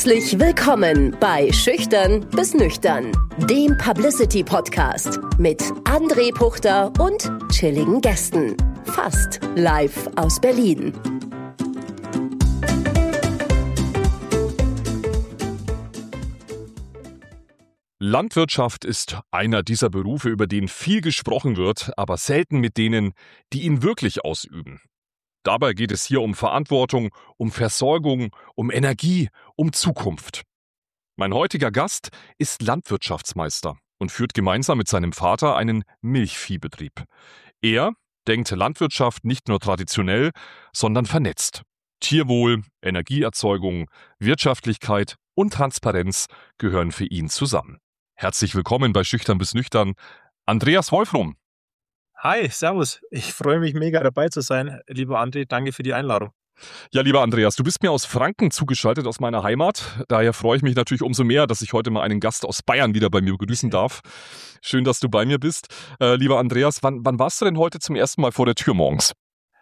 Herzlich willkommen bei Schüchtern bis Nüchtern, dem Publicity-Podcast mit André Puchter und chilligen Gästen. Fast live aus Berlin. Landwirtschaft ist einer dieser Berufe, über den viel gesprochen wird, aber selten mit denen, die ihn wirklich ausüben. Dabei geht es hier um Verantwortung, um Versorgung, um Energie, um Zukunft. Mein heutiger Gast ist Landwirtschaftsmeister und führt gemeinsam mit seinem Vater einen Milchviehbetrieb. Er denkt Landwirtschaft nicht nur traditionell, sondern vernetzt. Tierwohl, Energieerzeugung, Wirtschaftlichkeit und Transparenz gehören für ihn zusammen. Herzlich willkommen bei Schüchtern bis Nüchtern, Andreas Wolfrum. Hi, servus. Ich freue mich mega dabei zu sein. Lieber André, danke für die Einladung. Ja, lieber Andreas, du bist mir aus Franken zugeschaltet, aus meiner Heimat. Daher freue ich mich natürlich umso mehr, dass ich heute mal einen Gast aus Bayern wieder bei mir begrüßen darf. Schön, dass du bei mir bist. Lieber Andreas, wann warst du denn heute zum ersten Mal vor der Tür morgens?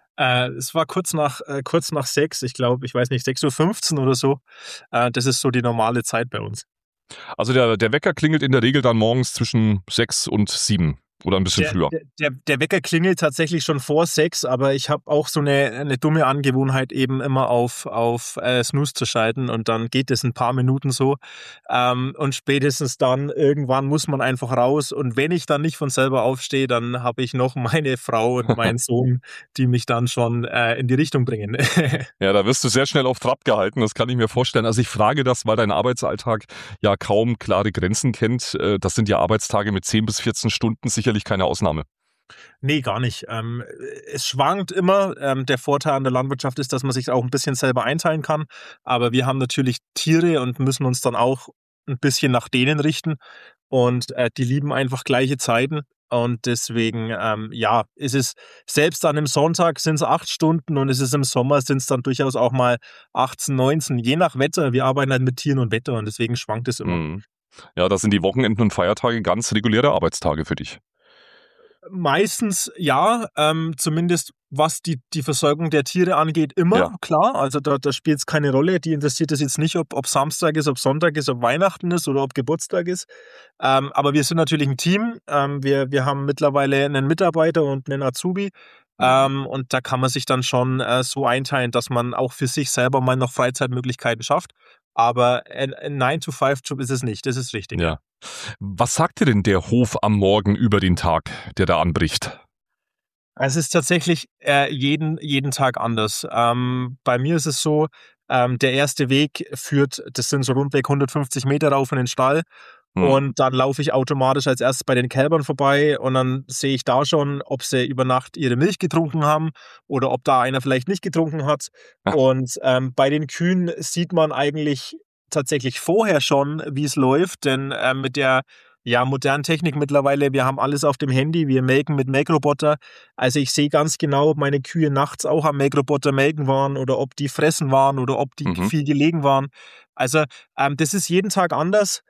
Es war kurz nach 6, ich glaube, 6:15 Uhr oder so. Das ist so die normale Zeit bei uns. Also der Wecker klingelt in der Regel dann morgens zwischen 6 und 7 oder ein bisschen früher. Der Wecker klingelt tatsächlich schon vor 6, aber ich habe auch so eine dumme Angewohnheit, eben immer auf Snooze zu schalten und dann geht es ein paar Minuten so. Und spätestens dann irgendwann muss man einfach raus. Und wenn ich dann nicht von selber aufstehe, dann habe ich noch meine Frau und meinen Sohn, die mich dann schon in die Richtung bringen. Ja, da wirst du sehr schnell auf Trab gehalten, das kann ich mir vorstellen. Also ich frage das, weil dein Arbeitsalltag ja kaum klare Grenzen kennt. Das sind ja Arbeitstage mit 10 bis 14 Stunden, sicherlich keine Ausnahme. Nee, gar nicht. Es schwankt immer. Der Vorteil an der Landwirtschaft ist, dass man sich auch ein bisschen selber einteilen kann. Aber wir haben natürlich Tiere und müssen uns dann auch ein bisschen nach denen richten. Und die lieben einfach gleiche Zeiten. Und deswegen, ist es selbst an einem Sonntag sind es 8 Stunden und es ist im Sommer sind es dann durchaus auch mal 18, 19, je nach Wetter. Wir arbeiten halt mit Tieren und Wetter und deswegen schwankt es immer. Mhm. Ja, das sind die Wochenenden und Feiertage ganz reguläre Arbeitstage für dich. Meistens ja, zumindest was die Versorgung der Tiere angeht, immer, Ja. klar. Also da spielt es keine Rolle. Die interessiert es jetzt nicht, ob Samstag ist, ob Sonntag ist, ob Weihnachten ist oder ob Geburtstag ist. Aber wir sind natürlich ein Team. Wir haben mittlerweile einen Mitarbeiter und einen Azubi. Und da kann man sich dann schon so einteilen, dass man auch für sich selber mal noch Freizeitmöglichkeiten schafft. Aber ein 9-to-5-Job ist es nicht, das ist richtig. Ja. Was sagt dir denn der Hof am Morgen über den Tag, der da anbricht? Es ist tatsächlich jeden Tag anders. Bei mir ist es so, der erste Weg führt, das sind so rundweg 150 Meter rauf in den Stall. Und dann laufe ich automatisch als erstes bei den Kälbern vorbei und dann sehe ich da schon, ob sie über Nacht ihre Milch getrunken haben oder ob da einer vielleicht nicht getrunken hat. Ach. Und bei den Kühen sieht man eigentlich tatsächlich vorher schon, wie es läuft, denn mit der modernen Technik mittlerweile, wir haben alles auf dem Handy, wir melken mit Melkroboter. Also ich sehe ganz genau, ob meine Kühe nachts auch am Melkroboter melken waren oder ob die fressen waren oder ob die viel gelegen waren. Also das ist jeden Tag anders.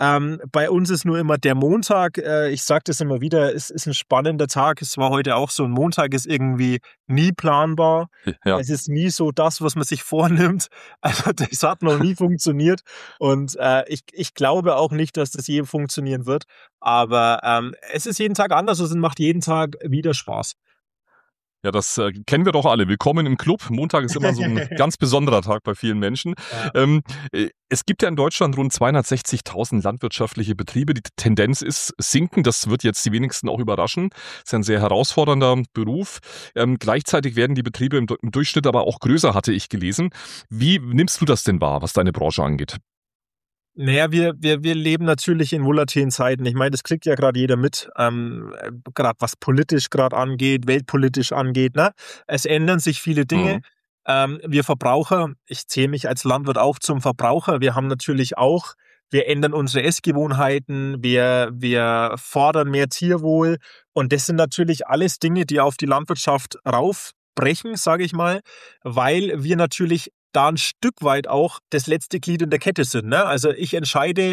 Bei uns ist nur immer der Montag, ich sage das immer wieder, es ist ein spannender Tag. Es war heute auch so, ein Montag ist irgendwie nie planbar. Ja. Es ist nie so das, was man sich vornimmt. Also das hat noch nie funktioniert und ich glaube auch nicht, dass das je funktionieren wird. Aber es ist jeden Tag anders und es macht jeden Tag wieder Spaß. Ja, das kennen wir doch alle. Willkommen im Club. Montag ist immer so ein ganz besonderer Tag bei vielen Menschen. Ja. Es gibt ja in Deutschland rund 260.000 landwirtschaftliche Betriebe. Die Tendenz ist sinken. Das wird jetzt die wenigsten auch überraschen. Das ist ein sehr herausfordernder Beruf. Gleichzeitig werden die Betriebe im Durchschnitt aber auch größer, hatte ich gelesen. Wie nimmst du das denn wahr, was deine Branche angeht? Naja, wir leben natürlich in volatilen Zeiten. Ich meine, das kriegt ja gerade jeder mit, gerade was politisch gerade angeht, weltpolitisch angeht. Ne? Es ändern sich viele Dinge. Wir Verbraucher, ich zähle mich als Landwirt auch zum Verbraucher, wir haben natürlich auch, wir ändern unsere Essgewohnheiten, wir fordern mehr Tierwohl und das sind natürlich alles Dinge, die auf die Landwirtschaft raufbrechen, sage ich mal, weil wir natürlich da ein Stück weit auch das letzte Glied in der Kette sind. Ne? Also ich entscheide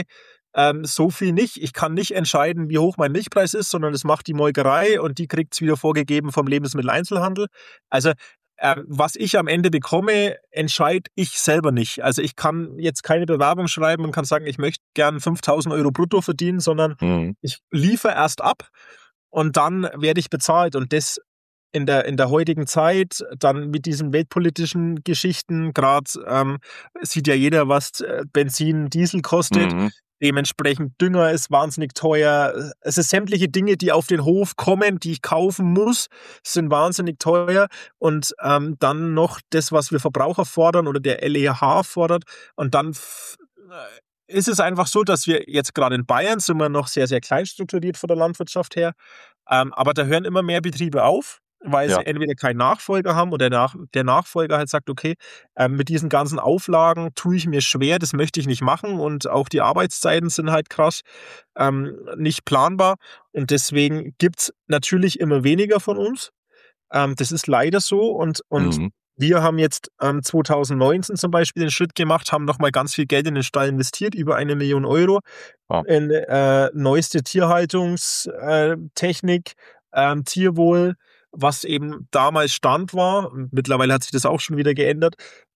so viel nicht. Ich kann nicht entscheiden, wie hoch mein Milchpreis ist, sondern das macht die Molkerei und die kriegt es wieder vorgegeben vom Lebensmitteleinzelhandel. Also Was ich am Ende bekomme, entscheide ich selber nicht. Also ich kann jetzt keine Bewerbung schreiben und kann sagen, ich möchte gern 5.000 Euro brutto verdienen, sondern ich liefere erst ab und dann werde ich bezahlt. Und das in der heutigen Zeit, dann mit diesen weltpolitischen Geschichten, gerade sieht ja jeder, was Benzin, Diesel kostet. Dementsprechend Dünger ist wahnsinnig teuer. Es ist sämtliche Dinge, die auf den Hof kommen, die ich kaufen muss, sind wahnsinnig teuer. Und dann noch das, was wir Verbraucher fordern oder der LEH fordert. Und dann ist es einfach so, dass wir jetzt gerade in Bayern sind wir noch sehr, sehr klein strukturiert von der Landwirtschaft her. Aber da hören immer mehr Betriebe auf, weil sie entweder keinen Nachfolger haben oder der Nachfolger halt sagt, okay, mit diesen ganzen Auflagen tue ich mir schwer, das möchte ich nicht machen und auch die Arbeitszeiten sind halt krass nicht planbar und deswegen gibt es natürlich immer weniger von uns. Das ist leider so und wir haben jetzt 2019 zum Beispiel den Schritt gemacht, haben nochmal ganz viel Geld in den Stall investiert, über 1 Million Euro in neueste Tierhaltungstechnik, Tierwohl, was eben damals Stand war. Mittlerweile hat sich das auch schon wieder geändert.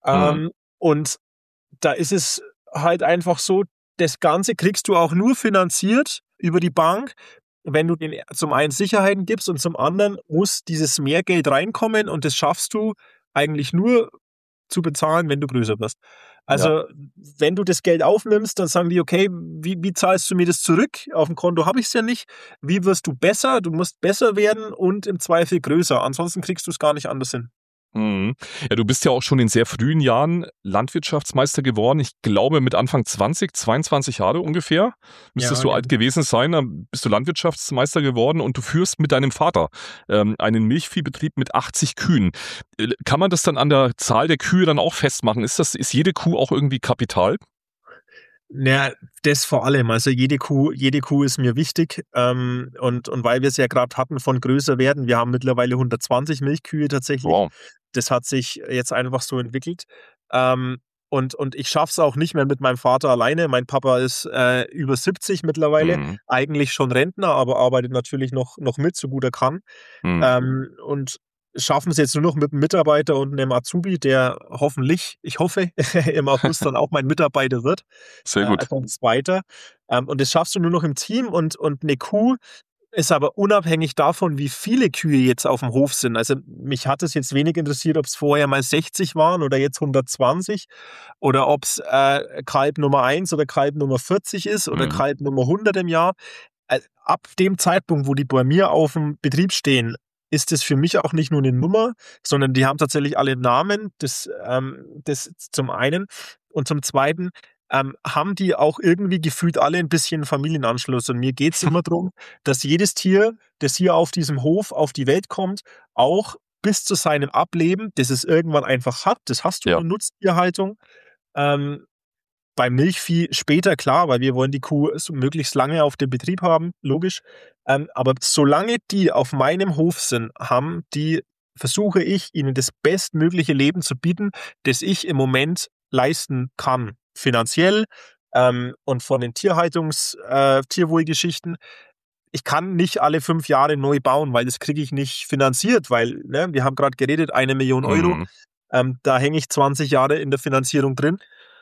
Und da ist es halt einfach so, das Ganze kriegst du auch nur finanziert über die Bank, wenn du den zum einen Sicherheiten gibst und zum anderen muss dieses Mehrgeld reinkommen und das schaffst du eigentlich nur zu bezahlen, wenn du größer wirst. Also wenn du das Geld aufnimmst, dann sagen die, okay, wie zahlst du mir das zurück? Auf dem Konto habe ich es ja nicht. Wie wirst du besser? Du musst besser werden und im Zweifel größer. Ansonsten kriegst du es gar nicht anders hin. Ja, du bist ja auch schon in sehr frühen Jahren Landwirtschaftsmeister geworden. Ich glaube mit Anfang 20, 22 Jahre ungefähr. Müsstest du alt gewesen sein, dann bist du Landwirtschaftsmeister geworden und du führst mit deinem Vater einen Milchviehbetrieb mit 80 Kühen. Kann man das dann an der Zahl der Kühe dann auch festmachen? Ist jede Kuh auch irgendwie Kapital? Ja, das vor allem. Also jede Kuh ist mir wichtig. Und weil wir es ja gerade hatten von größer werden, wir haben mittlerweile 120 Milchkühe tatsächlich. Wow. Das hat sich jetzt einfach so entwickelt. Und ich schaffe es auch nicht mehr mit meinem Vater alleine. Mein Papa ist über 70 mittlerweile, eigentlich schon Rentner, aber arbeitet natürlich noch mit, so gut er kann. Und schaffen es jetzt nur noch mit einem Mitarbeiter und einem Azubi, der hoffentlich, ich hoffe, im August dann auch mein Mitarbeiter wird. Sehr gut. Also ein zweiter. Und das schaffst du nur noch im Team und eine Kuh ist aber unabhängig davon, wie viele Kühe jetzt auf dem Hof sind. Also mich hat es jetzt wenig interessiert, ob es vorher mal 60 waren oder jetzt 120 oder ob es Kalb Nummer 1 oder Kalb Nummer 40 ist oder Kalb Nummer 100 im Jahr. Ab dem Zeitpunkt, wo die bei mir auf dem Betrieb stehen, ist es für mich auch nicht nur eine Nummer, sondern die haben tatsächlich alle Namen, das zum einen. Und zum zweiten haben die auch irgendwie gefühlt alle ein bisschen Familienanschluss. Und mir geht es immer darum, dass jedes Tier, das hier auf diesem Hof auf die Welt kommt, auch bis zu seinem Ableben, das es irgendwann einfach hat, das hast du in der Nutztierhaltung, beim Milchvieh später, klar, weil wir wollen die Kuh so möglichst lange auf dem Betrieb haben, logisch. Aber solange die auf meinem Hof sind, versuche ich, ihnen das bestmögliche Leben zu bieten, das ich im Moment leisten kann. Finanziell und von den Tierwohlgeschichten. Ich kann nicht alle 5 Jahre neu bauen, weil das kriege ich nicht finanziert, weil wir haben gerade geredet, 1 Million Euro. Da hänge ich 20 Jahre in der Finanzierung drin.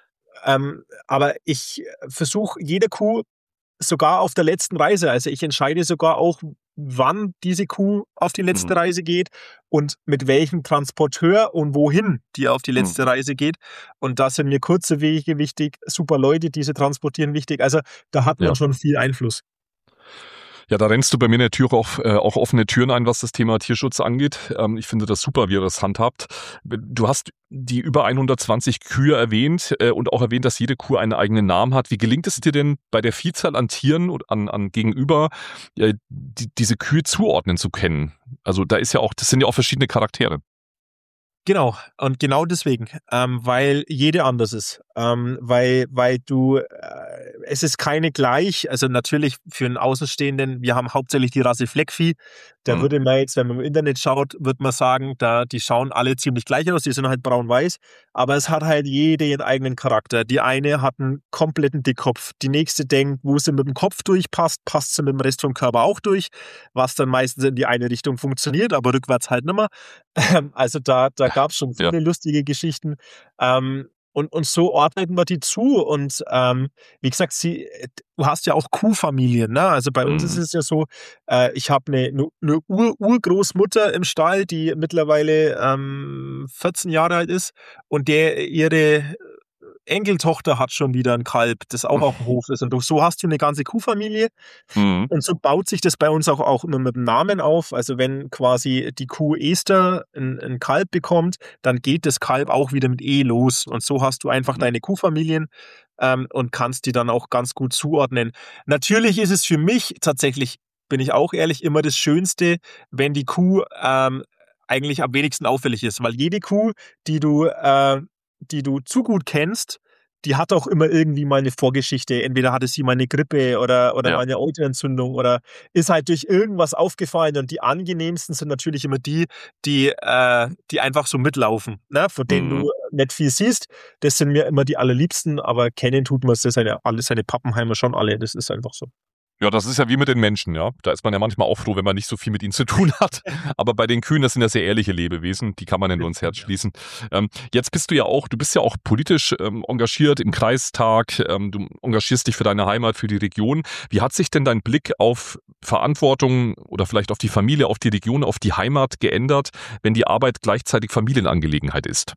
Aber ich versuche jede Kuh sogar auf der letzten Reise, also ich entscheide sogar auch, wann diese Kuh auf die letzte Reise geht und mit welchem Transporteur und wohin die auf die letzte Reise geht. Und da sind mir kurze Wege wichtig, super Leute, die sie transportieren, wichtig. Also da hat man schon viel Einfluss. Ja, da rennst du bei mir in der Tür auch offene Türen ein, was das Thema Tierschutz angeht. Ich finde das super, wie ihr das handhabt. Du hast die über 120 Kühe erwähnt und auch erwähnt, dass jede Kuh einen eigenen Namen hat. Wie gelingt es dir denn bei der Vielzahl an Tieren und an Gegenüber, diese Kühe zuordnen zu können? Also das sind ja auch verschiedene Charaktere. Genau, und genau deswegen, weil jede anders ist, weil es ist keine gleich, also natürlich für einen Außenstehenden, wir haben hauptsächlich die Rasse Fleckvieh, da würde man jetzt, wenn man im Internet schaut, würde man sagen, die schauen alle ziemlich gleich aus, die sind halt braun-weiß, aber es hat halt jede ihren eigenen Charakter. Die eine hat einen kompletten Dickkopf, die nächste denkt, wo sie mit dem Kopf durchpasst, passt sie mit dem Rest vom Körper auch durch, was dann meistens in die eine Richtung funktioniert, aber rückwärts halt nicht mehr. Also da gab es schon Ja. viele lustige Geschichten. Und so ordnet man die zu. Und wie gesagt, du hast ja auch Kuhfamilien. Ne? Also bei uns ist Mhm. es ja so, ich habe eine Urgroßmutter im Stall, die mittlerweile 14 Jahre alt ist und ihre Enkeltochter hat schon wieder ein Kalb, das auch auf dem Hof ist. Und so hast du eine ganze Kuhfamilie. Mhm. Und so baut sich das bei uns auch immer mit dem Namen auf. Also wenn quasi die Kuh Esther ein Kalb bekommt, dann geht das Kalb auch wieder mit E los. Und so hast du einfach Mhm. deine Kuhfamilien und kannst die dann auch ganz gut zuordnen. Natürlich ist es für mich tatsächlich, bin ich auch ehrlich, immer das Schönste, wenn die Kuh eigentlich am wenigsten auffällig ist. Weil jede Kuh, die du zu gut kennst, die hat auch immer irgendwie mal eine Vorgeschichte. Entweder hatte sie mal eine Grippe oder mal Ja. eine Autoentzündung oder ist halt durch irgendwas aufgefallen. Und die angenehmsten sind natürlich immer die einfach so mitlaufen, ne? Von denen Mhm. du nicht viel siehst. Das sind mir immer die allerliebsten, aber kennen tut man seine Pappenheimer schon alle. Das ist einfach so. Ja, das ist ja wie mit den Menschen, ja. Da ist man ja manchmal auch froh, wenn man nicht so viel mit ihnen zu tun hat. Aber bei den Kühen, das sind ja sehr ehrliche Lebewesen, die kann man ja nur ins Herz schließen. Jetzt bist du bist ja auch politisch engagiert im Kreistag. Du engagierst dich für deine Heimat, für die Region. Wie hat sich denn dein Blick auf Verantwortung oder vielleicht auf die Familie, auf die Region, auf die Heimat geändert, wenn die Arbeit gleichzeitig Familienangelegenheit ist?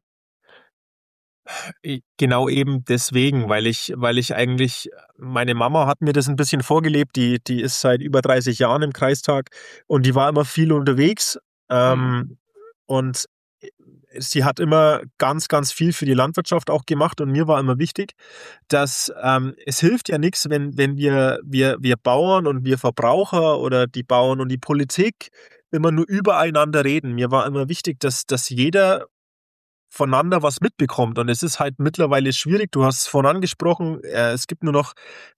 Genau eben deswegen, weil ich eigentlich, meine Mama hat mir das ein bisschen vorgelebt, die ist seit über 30 Jahren im Kreistag und die war immer viel unterwegs. Mhm. Und sie hat immer ganz, ganz viel für die Landwirtschaft auch gemacht und mir war immer wichtig, dass es hilft ja nichts, wenn wir Bauern und wir Verbraucher oder die Bauern und die Politik immer nur übereinander reden. Mir war immer wichtig, dass jeder voneinander was mitbekommt. Und es ist halt mittlerweile schwierig. Du hast es vorhin angesprochen, es gibt nur noch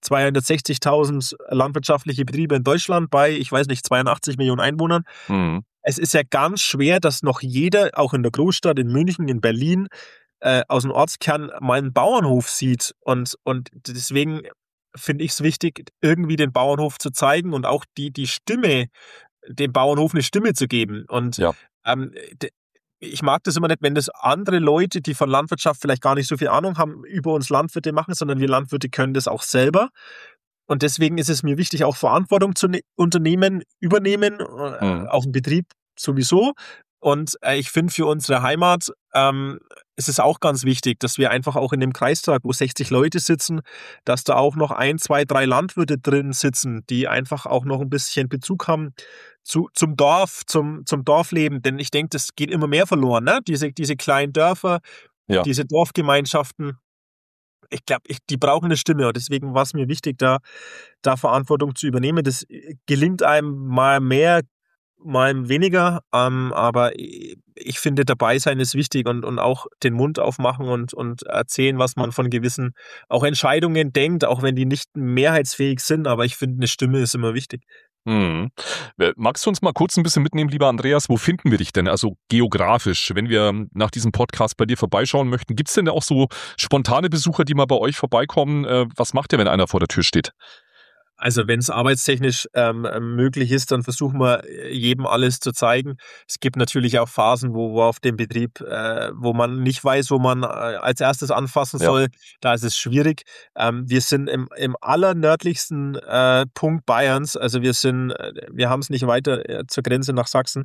260.000 landwirtschaftliche Betriebe in Deutschland bei, ich weiß nicht, 82 Millionen Einwohnern. Mhm. Es ist ja ganz schwer, dass noch jeder, auch in der Großstadt, in München, in Berlin, aus dem Ortskern mal einen Bauernhof sieht. Und deswegen finde ich es wichtig, irgendwie den Bauernhof zu zeigen und auch die Stimme, dem Bauernhof eine Stimme zu geben. Und Ja. ähm, d- ich mag das immer nicht, wenn das andere Leute, die von Landwirtschaft vielleicht gar nicht so viel Ahnung haben, über uns Landwirte machen, sondern wir Landwirte können das auch selber. Und deswegen ist es mir wichtig, auch Verantwortung zu übernehmen, Mhm. auf dem Betrieb sowieso. Und ich finde, für unsere Heimat ist es auch ganz wichtig, dass wir einfach auch in dem Kreistag, wo 60 Leute sitzen, dass da auch noch ein, zwei, drei Landwirte drin sitzen, die einfach auch noch ein bisschen Bezug haben zum Dorf, zum Dorfleben. Denn ich denke, das geht immer mehr verloren, ne? Diese kleinen Dörfer, Ja. diese Dorfgemeinschaften. Ich glaube, die brauchen eine Stimme. Und deswegen war es mir wichtig, da Verantwortung zu übernehmen. Das gelingt einem mal mehr, mal weniger. Aber ich finde, dabei sein ist wichtig und auch den Mund aufmachen und erzählen, was man von gewissen auch Entscheidungen denkt, auch wenn die nicht mehrheitsfähig sind. Aber ich finde, eine Stimme ist immer wichtig. Mhm. Magst du uns mal kurz ein bisschen mitnehmen, lieber Andreas? Wo finden wir dich denn? Also geografisch, wenn wir nach diesem Podcast bei dir vorbeischauen möchten, gibt es denn auch so spontane Besucher, die mal bei euch vorbeikommen? Was macht ihr, wenn einer vor der Tür steht? Also wenn es arbeitstechnisch möglich ist, dann versuchen wir jedem alles zu zeigen. Es gibt natürlich auch Phasen, wo auf dem Betrieb, wo man nicht weiß, wo man als erstes anfassen Ja. soll. Da ist es schwierig. Wir sind im allernördlichsten Punkt Bayerns. Also wir haben es nicht weiter zur Grenze nach Sachsen.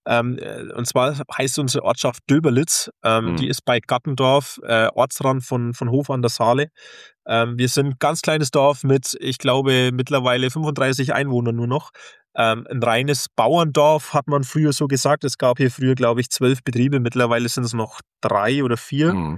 Und zwar heißt unsere Ortschaft Döberlitz. Die Mhm. ist bei Gattendorf, Ortsrand von Hof an der Saale. Wir sind ein ganz kleines Dorf mit, ich glaube, mittlerweile 35 Einwohnern nur noch. Ein reines Bauerndorf, hat man früher so gesagt. Es gab hier früher, glaube ich, 12 Betriebe. Mittlerweile sind es noch 3 oder 4. Mhm.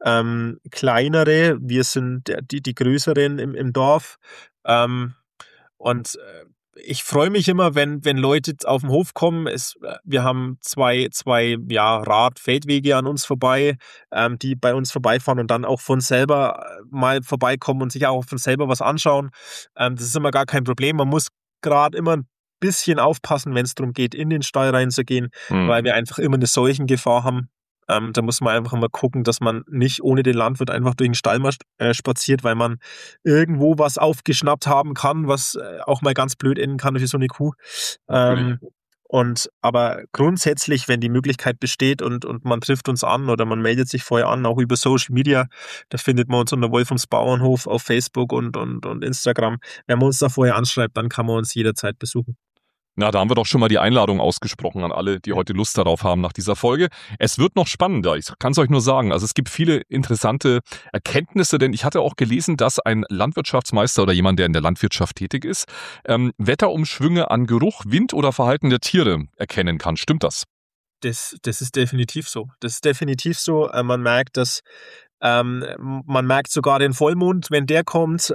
Kleinere, wir sind die größeren im Dorf. Ähm, und ich freue mich immer, wenn Leute auf den Hof kommen. Wir haben zwei Radfeldwege an uns vorbei, die bei uns vorbeifahren und dann auch von selber mal vorbeikommen und sich auch von selber was anschauen. Das ist immer gar kein Problem. Man muss gerade immer ein bisschen aufpassen, wenn es darum geht, in den Stall reinzugehen, weil Mhm. wir einfach immer eine Seuchengefahr haben. Da muss man einfach immer gucken, dass man nicht ohne den Landwirt einfach durch den Stall mal spaziert, weil man irgendwo was aufgeschnappt haben kann, was auch mal ganz blöd enden kann für so eine Kuh. Natürlich. Ähm, Aber grundsätzlich, wenn die Möglichkeit besteht und man trifft uns an oder man meldet sich vorher an, auch über Social Media, da findet man uns unter Wolframs Bauernhof auf Facebook und Instagram. Wenn man uns da vorher anschreibt, dann kann man uns jederzeit besuchen. Na, da haben wir doch schon mal die Einladung ausgesprochen an alle, die heute Lust darauf haben nach dieser Folge. Es wird noch spannender, ich kann es euch nur sagen. Also es gibt viele interessante Erkenntnisse, denn ich hatte auch gelesen, dass ein Landwirtschaftsmeister oder jemand, der in der Landwirtschaft tätig ist, Wetterumschwünge an Geruch, Wind oder Verhalten der Tiere erkennen kann. Stimmt das? Das ist definitiv so. Das ist definitiv so. Man merkt, man merkt sogar den Vollmond, wenn der kommt.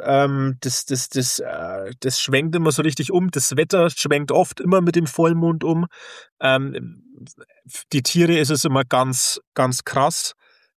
Das schwenkt immer so richtig um. Das Wetter schwenkt oft immer mit dem Vollmond um. Die Tiere ist es immer ganz, ganz krass.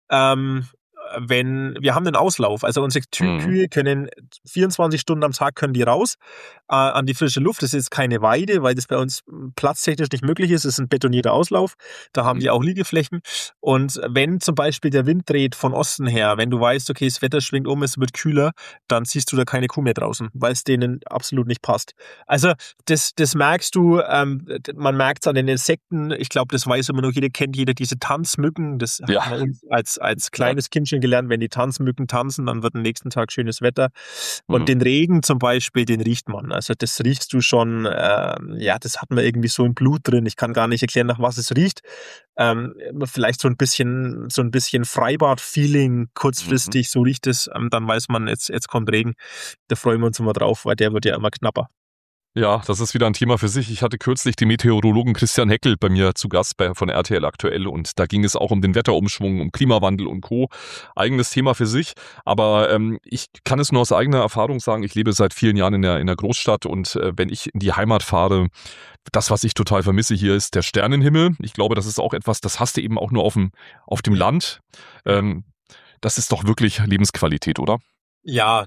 Wir haben einen Auslauf, also unsere Kühe können 24 Stunden am Tag können die raus an die frische Luft. Das ist jetzt keine Weide, weil das bei uns platztechnisch nicht möglich ist. Es ist ein betonierter Auslauf. Da haben die auch Liegeflächen. Und wenn zum Beispiel der Wind dreht von Osten her, wenn du weißt, okay, das Wetter schwingt um, es wird kühler, dann siehst du da keine Kuh mehr draußen, weil es denen absolut nicht passt. Also das merkst du, man merkt es an den Insekten. Ich glaube, das weiß immer noch jeder, kennt jeder diese Tanzmücken. Das hat man uns als kleines Kindchen gelernt, wenn die Tanzmücken tanzen, dann wird am nächsten Tag schönes Wetter. Und den Regen zum Beispiel, den riecht man. Also das riechst du schon, das hat man irgendwie so im Blut drin. Ich kann gar nicht erklären, nach was es riecht. Vielleicht so ein bisschen Freibad-Feeling kurzfristig, so riecht es. Dann weiß man, jetzt kommt Regen. Da freuen wir uns immer drauf, weil der wird ja immer knapper. Ja, das ist wieder ein Thema für sich. Ich hatte kürzlich den Meteorologen Christian Heckel bei mir zu Gast von RTL Aktuell und da ging es auch um den Wetterumschwung, um Klimawandel und Co. Eigenes Thema für sich, aber ich kann es nur aus eigener Erfahrung sagen, ich lebe seit vielen Jahren in der Großstadt und wenn ich in die Heimat fahre, das, was ich total vermisse hier, ist der Sternenhimmel. Ich glaube, das ist auch etwas, das hast du eben auch nur auf dem Land. Das ist doch wirklich Lebensqualität, oder? Ja,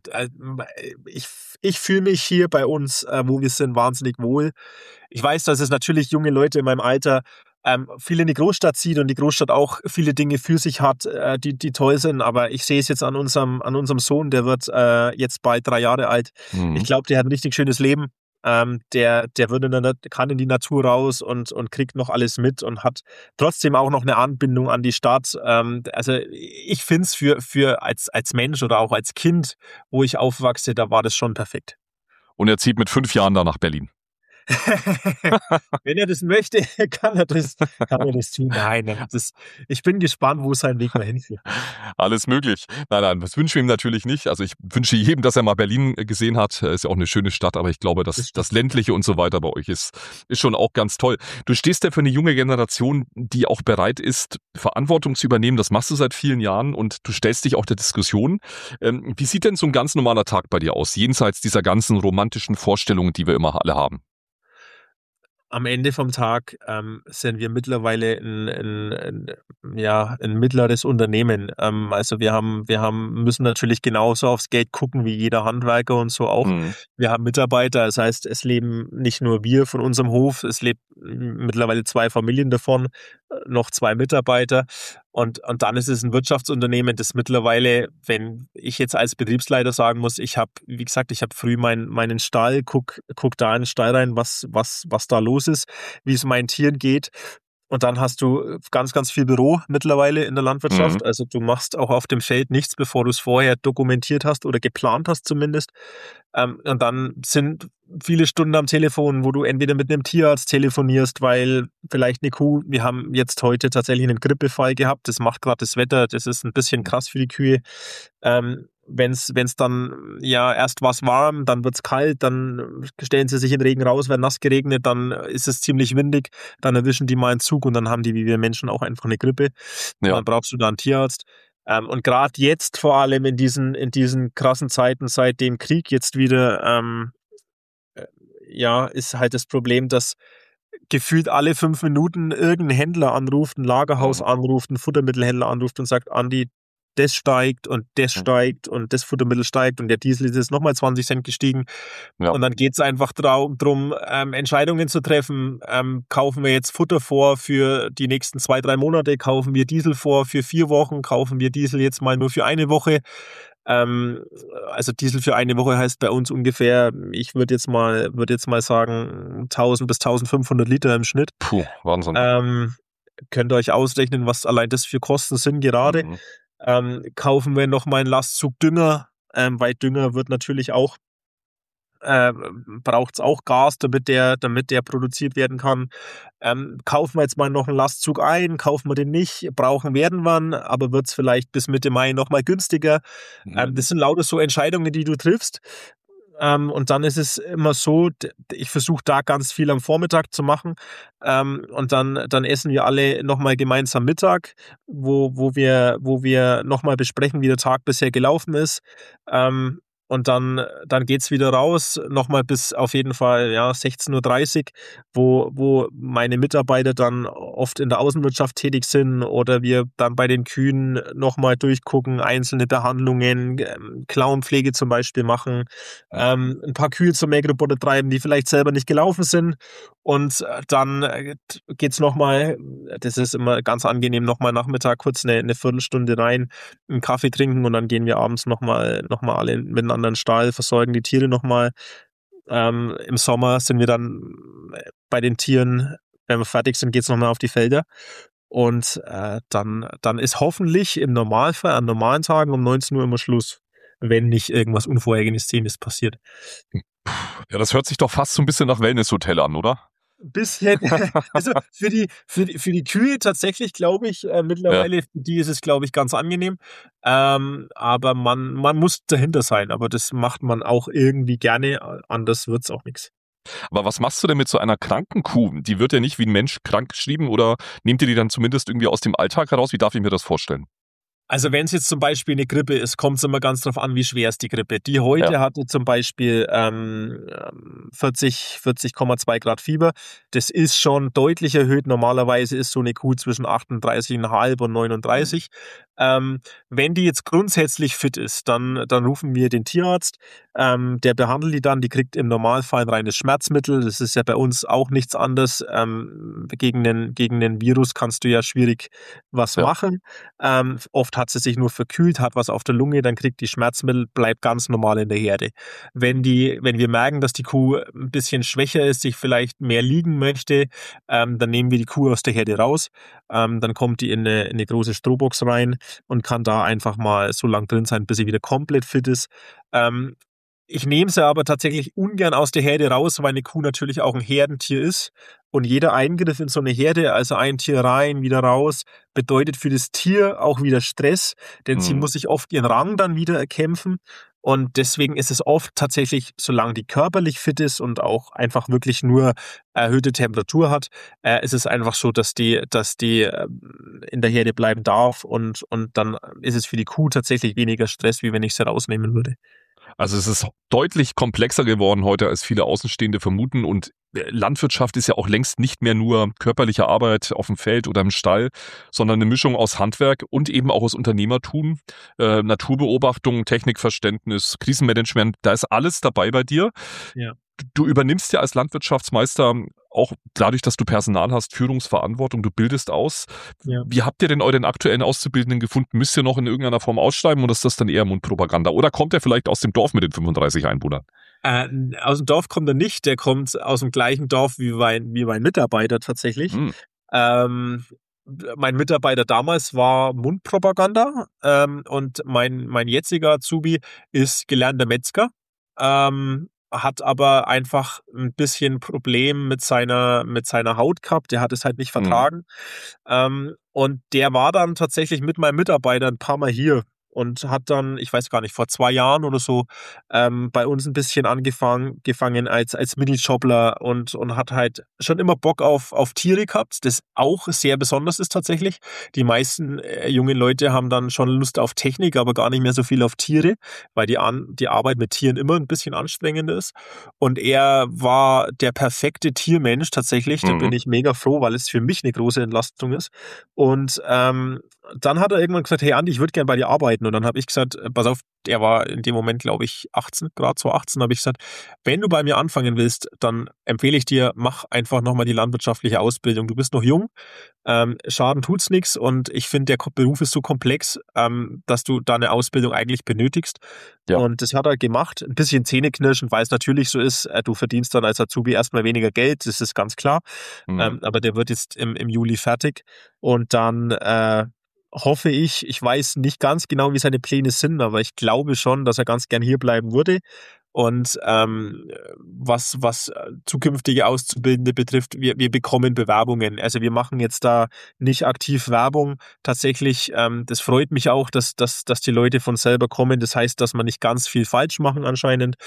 ich fühle mich hier bei uns, wo wir sind, wahnsinnig wohl. Ich weiß, dass es natürlich junge Leute in meinem Alter viel in die Großstadt zieht und die Großstadt auch viele Dinge für sich hat, die toll sind. Aber ich sehe es jetzt an unserem Sohn, der wird jetzt bald 3 Jahre alt. Ich glaube, der hat ein richtig schönes Leben. Der kann in die Natur raus und kriegt noch alles mit und hat trotzdem auch noch eine Anbindung an die Stadt. Also ich finde es für als Mensch oder auch als Kind, wo ich aufwachse, da war das schon perfekt. Und er zieht mit 5 Jahren dann nach Berlin. Wenn er das möchte, kann er das tun. Nein, ich bin gespannt, wo sein Weg mal hinführt. Alles möglich. Nein, das wünsche ich ihm natürlich nicht. Also ich wünsche jedem, dass er mal Berlin gesehen hat. Ist ja auch eine schöne Stadt, aber ich glaube, dass das Ländliche und so weiter bei euch ist schon auch ganz toll. Du stehst ja für eine junge Generation, die auch bereit ist, Verantwortung zu übernehmen. Das machst du seit vielen Jahren und du stellst dich auch der Diskussion. Wie sieht denn so ein ganz normaler Tag bei dir aus, jenseits dieser ganzen romantischen Vorstellungen, die wir immer alle haben? Am Ende vom Tag sind wir mittlerweile ein mittleres Unternehmen. Also wir müssen natürlich genauso aufs Geld gucken wie jeder Handwerker und so auch. Wir haben Mitarbeiter, das heißt, es leben nicht nur wir von unserem Hof, es lebt mittlerweile 2 Familien davon, noch 2 Mitarbeiter. Und dann ist es ein Wirtschaftsunternehmen, das mittlerweile, wenn ich jetzt als Betriebsleiter sagen muss, ich habe früh meinen Stall, guck da in den Stall rein, was da los ist, wie es meinen Tieren geht. Und dann hast du ganz, ganz viel Büro mittlerweile in der Landwirtschaft. Also du machst auch auf dem Feld nichts, bevor du es vorher dokumentiert hast oder geplant hast zumindest. Und dann sind viele Stunden am Telefon, wo du entweder mit einem Tierarzt telefonierst, weil vielleicht eine Kuh, wir haben jetzt heute tatsächlich einen Grippefall gehabt, das macht gerade das Wetter, das ist ein bisschen krass für die Kühe. Wenn's dann, erst war's warm, dann wird's kalt, dann stellen sie sich in den Regen raus, wenn nass geregnet, dann ist es ziemlich windig, dann erwischen die mal einen Zug und dann haben die, wie wir Menschen, auch einfach eine Grippe. Ja. Dann brauchst du da einen Tierarzt. Und gerade jetzt vor allem in diesen krassen Zeiten seit dem Krieg jetzt wieder, ist halt das Problem, dass gefühlt alle 5 Minuten irgendein Händler anruft, ein Lagerhaus anruft, ein Futtermittelhändler anruft und sagt, Andi, das steigt und das steigt und das Futtermittel steigt und der Diesel ist jetzt nochmal 20 Cent gestiegen. Ja. Und dann geht es einfach darum, Entscheidungen zu treffen. Kaufen wir jetzt Futter vor für die nächsten 2-3 Monate? Kaufen wir Diesel vor für 4 Wochen? Kaufen wir Diesel jetzt mal nur für 1 Woche? Also Diesel für eine Woche heißt bei uns ungefähr, ich würde jetzt mal sagen, 1000 bis 1500 Liter im Schnitt. Puh, Wahnsinn. Könnt ihr euch ausrechnen, was allein das für Kosten sind gerade. Kaufen wir noch mal einen Lastzug Dünger, weil Dünger wird natürlich auch braucht es auch Gas, damit der produziert werden kann. Kaufen wir jetzt mal noch einen Lastzug ein, kaufen wir den nicht, werden wir, aber wird es vielleicht bis Mitte Mai noch mal günstiger. Das sind lauter so Entscheidungen, die du triffst. Und dann ist es immer so, ich versuche da ganz viel am Vormittag zu machen. Und dann essen wir alle nochmal gemeinsam Mittag, wo wir nochmal besprechen, wie der Tag bisher gelaufen ist. Und dann geht's wieder raus, nochmal bis auf jeden Fall 16:30 Uhr, wo meine Mitarbeiter dann oft in der Außenwirtschaft tätig sind oder wir dann bei den Kühen nochmal durchgucken, einzelne Behandlungen, Klauenpflege zum Beispiel machen, ein paar Kühe zur Melkroboter treiben, die vielleicht selber nicht gelaufen sind. Und dann geht's nochmal, das ist immer ganz angenehm, nochmal Nachmittag kurz eine Viertelstunde rein, einen Kaffee trinken und dann gehen wir abends nochmal alle miteinander in den Stall, versorgen die Tiere nochmal. Im Sommer sind wir dann bei den Tieren, wenn wir fertig sind, geht's nochmal auf die Felder. Und dann ist hoffentlich im Normalfall an normalen Tagen um 19 Uhr immer Schluss, wenn nicht irgendwas Unvorhergesehenes passiert. Ja, das hört sich doch fast so ein bisschen nach Wellnesshotel an, oder? Bisschen, also für die Kühe tatsächlich, glaube ich, mittlerweile, für die ist es, glaube ich, ganz angenehm. Aber man muss dahinter sein, aber das macht man auch irgendwie gerne, anders wird's auch nichts. Aber was machst du denn mit so einer kranken Kuh? Die wird ja nicht wie ein Mensch krank geschrieben oder nehmt ihr die dann zumindest irgendwie aus dem Alltag heraus? Wie darf ich mir das vorstellen? Also wenn es jetzt zum Beispiel eine Grippe ist, kommt es immer ganz drauf an, wie schwer ist die Grippe. Die heute hatte zum Beispiel 40,2 Grad Fieber. Das ist schon deutlich erhöht. Normalerweise ist so eine Kuh zwischen 38,5 und 39. Wenn die jetzt grundsätzlich fit ist, dann rufen wir den Tierarzt. Der behandelt die dann. Die kriegt im Normalfall ein reines Schmerzmittel. Das ist ja bei uns auch nichts anderes. Gegen den Virus kannst du ja schwierig was machen. Oft hat sie sich nur verkühlt, hat was auf der Lunge, dann kriegt die Schmerzmittel, bleibt ganz normal in der Herde. Wenn wir merken, dass die Kuh ein bisschen schwächer ist, sich vielleicht mehr liegen möchte, dann nehmen wir die Kuh aus der Herde raus. Dann kommt die in eine große Strohbox rein und kann da einfach mal so lang drin sein, bis sie wieder komplett fit ist. Ich nehme sie aber tatsächlich ungern aus der Herde raus, weil eine Kuh natürlich auch ein Herdentier ist. Und jeder Eingriff in so eine Herde, also ein Tier rein, wieder raus, bedeutet für das Tier auch wieder Stress, denn sie muss sich oft ihren Rang dann wieder erkämpfen. Und deswegen ist es oft tatsächlich, solange die körperlich fit ist und auch einfach wirklich nur erhöhte Temperatur hat, ist es einfach so, dass die in der Herde bleiben darf und dann ist es für die Kuh tatsächlich weniger Stress, wie wenn ich sie rausnehmen würde. Also es ist deutlich komplexer geworden heute, als viele Außenstehende vermuten und Landwirtschaft ist ja auch längst nicht mehr nur körperliche Arbeit auf dem Feld oder im Stall, sondern eine Mischung aus Handwerk und eben auch aus Unternehmertum, Naturbeobachtung, Technikverständnis, Krisenmanagement, da ist alles dabei bei dir. Ja. Du übernimmst ja als Landwirtschaftsmeister auch dadurch, dass du Personal hast, Führungsverantwortung, du bildest aus. Ja. Wie habt ihr denn euren aktuellen Auszubildenden gefunden? Müsst ihr noch in irgendeiner Form ausschreiben oder ist das dann eher Mundpropaganda? Oder kommt er vielleicht aus dem Dorf mit den 35 Einwohnern? Aus dem Dorf kommt er nicht, der kommt aus dem gleichen Dorf wie mein Mitarbeiter tatsächlich. Mein Mitarbeiter damals war Mundpropaganda und mein jetziger Azubi ist gelernter Metzger. Hat aber einfach ein bisschen Problem mit seiner Haut gehabt. Der hat es halt nicht vertragen. Und der war dann tatsächlich mit meinem Mitarbeiter ein paar Mal hier und hat dann, ich weiß gar nicht, vor 2 Jahren oder so bei uns ein bisschen angefangen als Minijobbler und hat halt schon immer Bock auf Tiere gehabt, das auch sehr besonders ist tatsächlich. Die meisten jungen Leute haben dann schon Lust auf Technik, aber gar nicht mehr so viel auf Tiere, weil die Arbeit mit Tieren immer ein bisschen anstrengender ist. Und er war der perfekte Tiermensch tatsächlich. Da bin ich mega froh, weil es für mich eine große Entlastung ist. Und dann hat er irgendwann gesagt, hey Andi, ich würde gern bei dir arbeiten. Und dann habe ich gesagt, pass auf, der war in dem Moment, glaube ich, 18, gerade so 18, habe ich gesagt, wenn du bei mir anfangen willst, dann empfehle ich dir, mach einfach nochmal die landwirtschaftliche Ausbildung. Du bist noch jung, Schaden tut's nichts und ich finde, der Beruf ist so komplex, dass du da eine Ausbildung eigentlich benötigst. Ja. Und das hat er gemacht, ein bisschen zähneknirschend, weil es natürlich so ist, du verdienst dann als Azubi erstmal weniger Geld, das ist ganz klar. Aber der wird jetzt im Juli fertig und dann hoffe ich weiß nicht ganz genau, wie seine Pläne sind, aber ich glaube schon, dass er ganz gern hier bleiben würde. Und was zukünftige Auszubildende betrifft, wir bekommen Bewerbungen. Also wir machen jetzt da nicht aktiv Werbung. Tatsächlich, das freut mich auch, dass die Leute von selber kommen. Das heißt, dass man nicht ganz viel falsch machen anscheinend.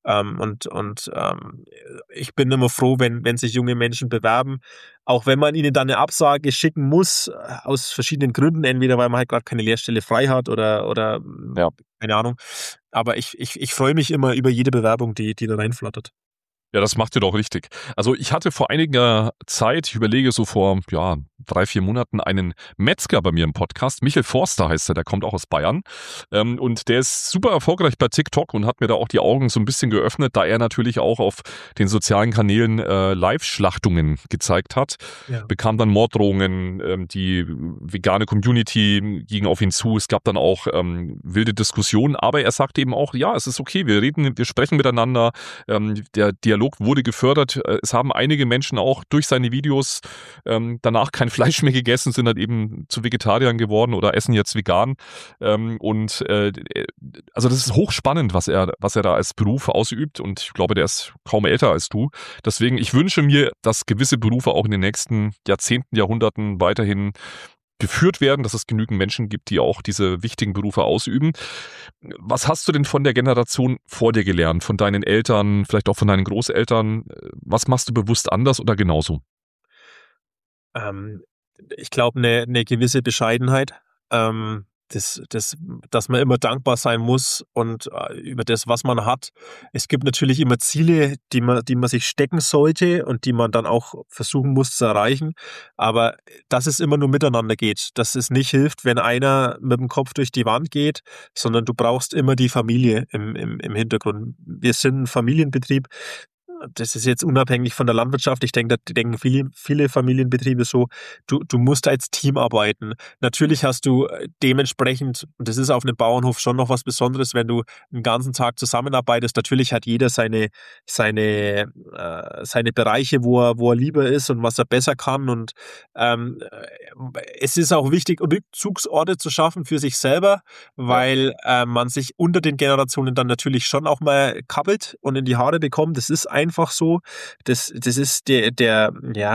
Ich bin immer froh, wenn sich junge Menschen bewerben. Auch wenn man ihnen dann eine Absage schicken muss, aus verschiedenen Gründen, entweder weil man halt gerade keine Lehrstelle frei hat oder keine Ahnung. Aber ich freue mich immer über jede Bewerbung, die da reinflattert. Ja, das macht ihr doch richtig. Also ich hatte vor einiger Zeit, ich überlege so vor 3-4 Monaten, einen Metzger bei mir im Podcast. Michael Forster heißt er, der kommt auch aus Bayern. Und der ist super erfolgreich bei TikTok und hat mir da auch die Augen so ein bisschen geöffnet, da er natürlich auch auf den sozialen Kanälen Live-Schlachtungen gezeigt hat. Ja. Bekam dann Morddrohungen, die vegane Community ging auf ihn zu. Es gab dann auch wilde Diskussionen, aber er sagte eben auch, ja, es ist okay, wir sprechen miteinander, der Dialog wurde gefördert. Es haben einige Menschen auch durch seine Videos danach kein Fleisch mehr gegessen, sind halt eben zu Vegetariern geworden oder essen jetzt vegan. Also das ist hochspannend, was er da als Beruf ausübt und ich glaube, der ist kaum älter als du. Deswegen, ich wünsche mir, dass gewisse Berufe auch in den nächsten Jahrzehnten, Jahrhunderten weiterhin geführt werden, dass es genügend Menschen gibt, die auch diese wichtigen Berufe ausüben. Was hast du denn von der Generation vor dir gelernt? Von deinen Eltern, vielleicht auch von deinen Großeltern? Was machst du bewusst anders oder genauso? Ich glaube, eine gewisse Bescheidenheit. Dass man immer dankbar sein muss und über das, was man hat. Es gibt natürlich immer Ziele, die man sich stecken sollte und die man dann auch versuchen muss zu erreichen. Aber dass es immer nur miteinander geht, dass es nicht hilft, wenn einer mit dem Kopf durch die Wand geht, sondern du brauchst immer die Familie im Hintergrund. Wir sind ein Familienbetrieb. Das ist jetzt unabhängig von der Landwirtschaft. Ich denke, da denken viele Familienbetriebe so, du musst als Team arbeiten. Natürlich hast du dementsprechend, und das ist auf einem Bauernhof schon noch was Besonderes, wenn du einen ganzen Tag zusammenarbeitest. Natürlich hat jeder seine Bereiche, wo er lieber ist und was er besser kann. Und es ist auch wichtig, Rückzugsorte zu schaffen für sich selber, weil man sich unter den Generationen dann natürlich schon auch mal kabbelt und in die Haare bekommt. Das ist einfach so. Das ist der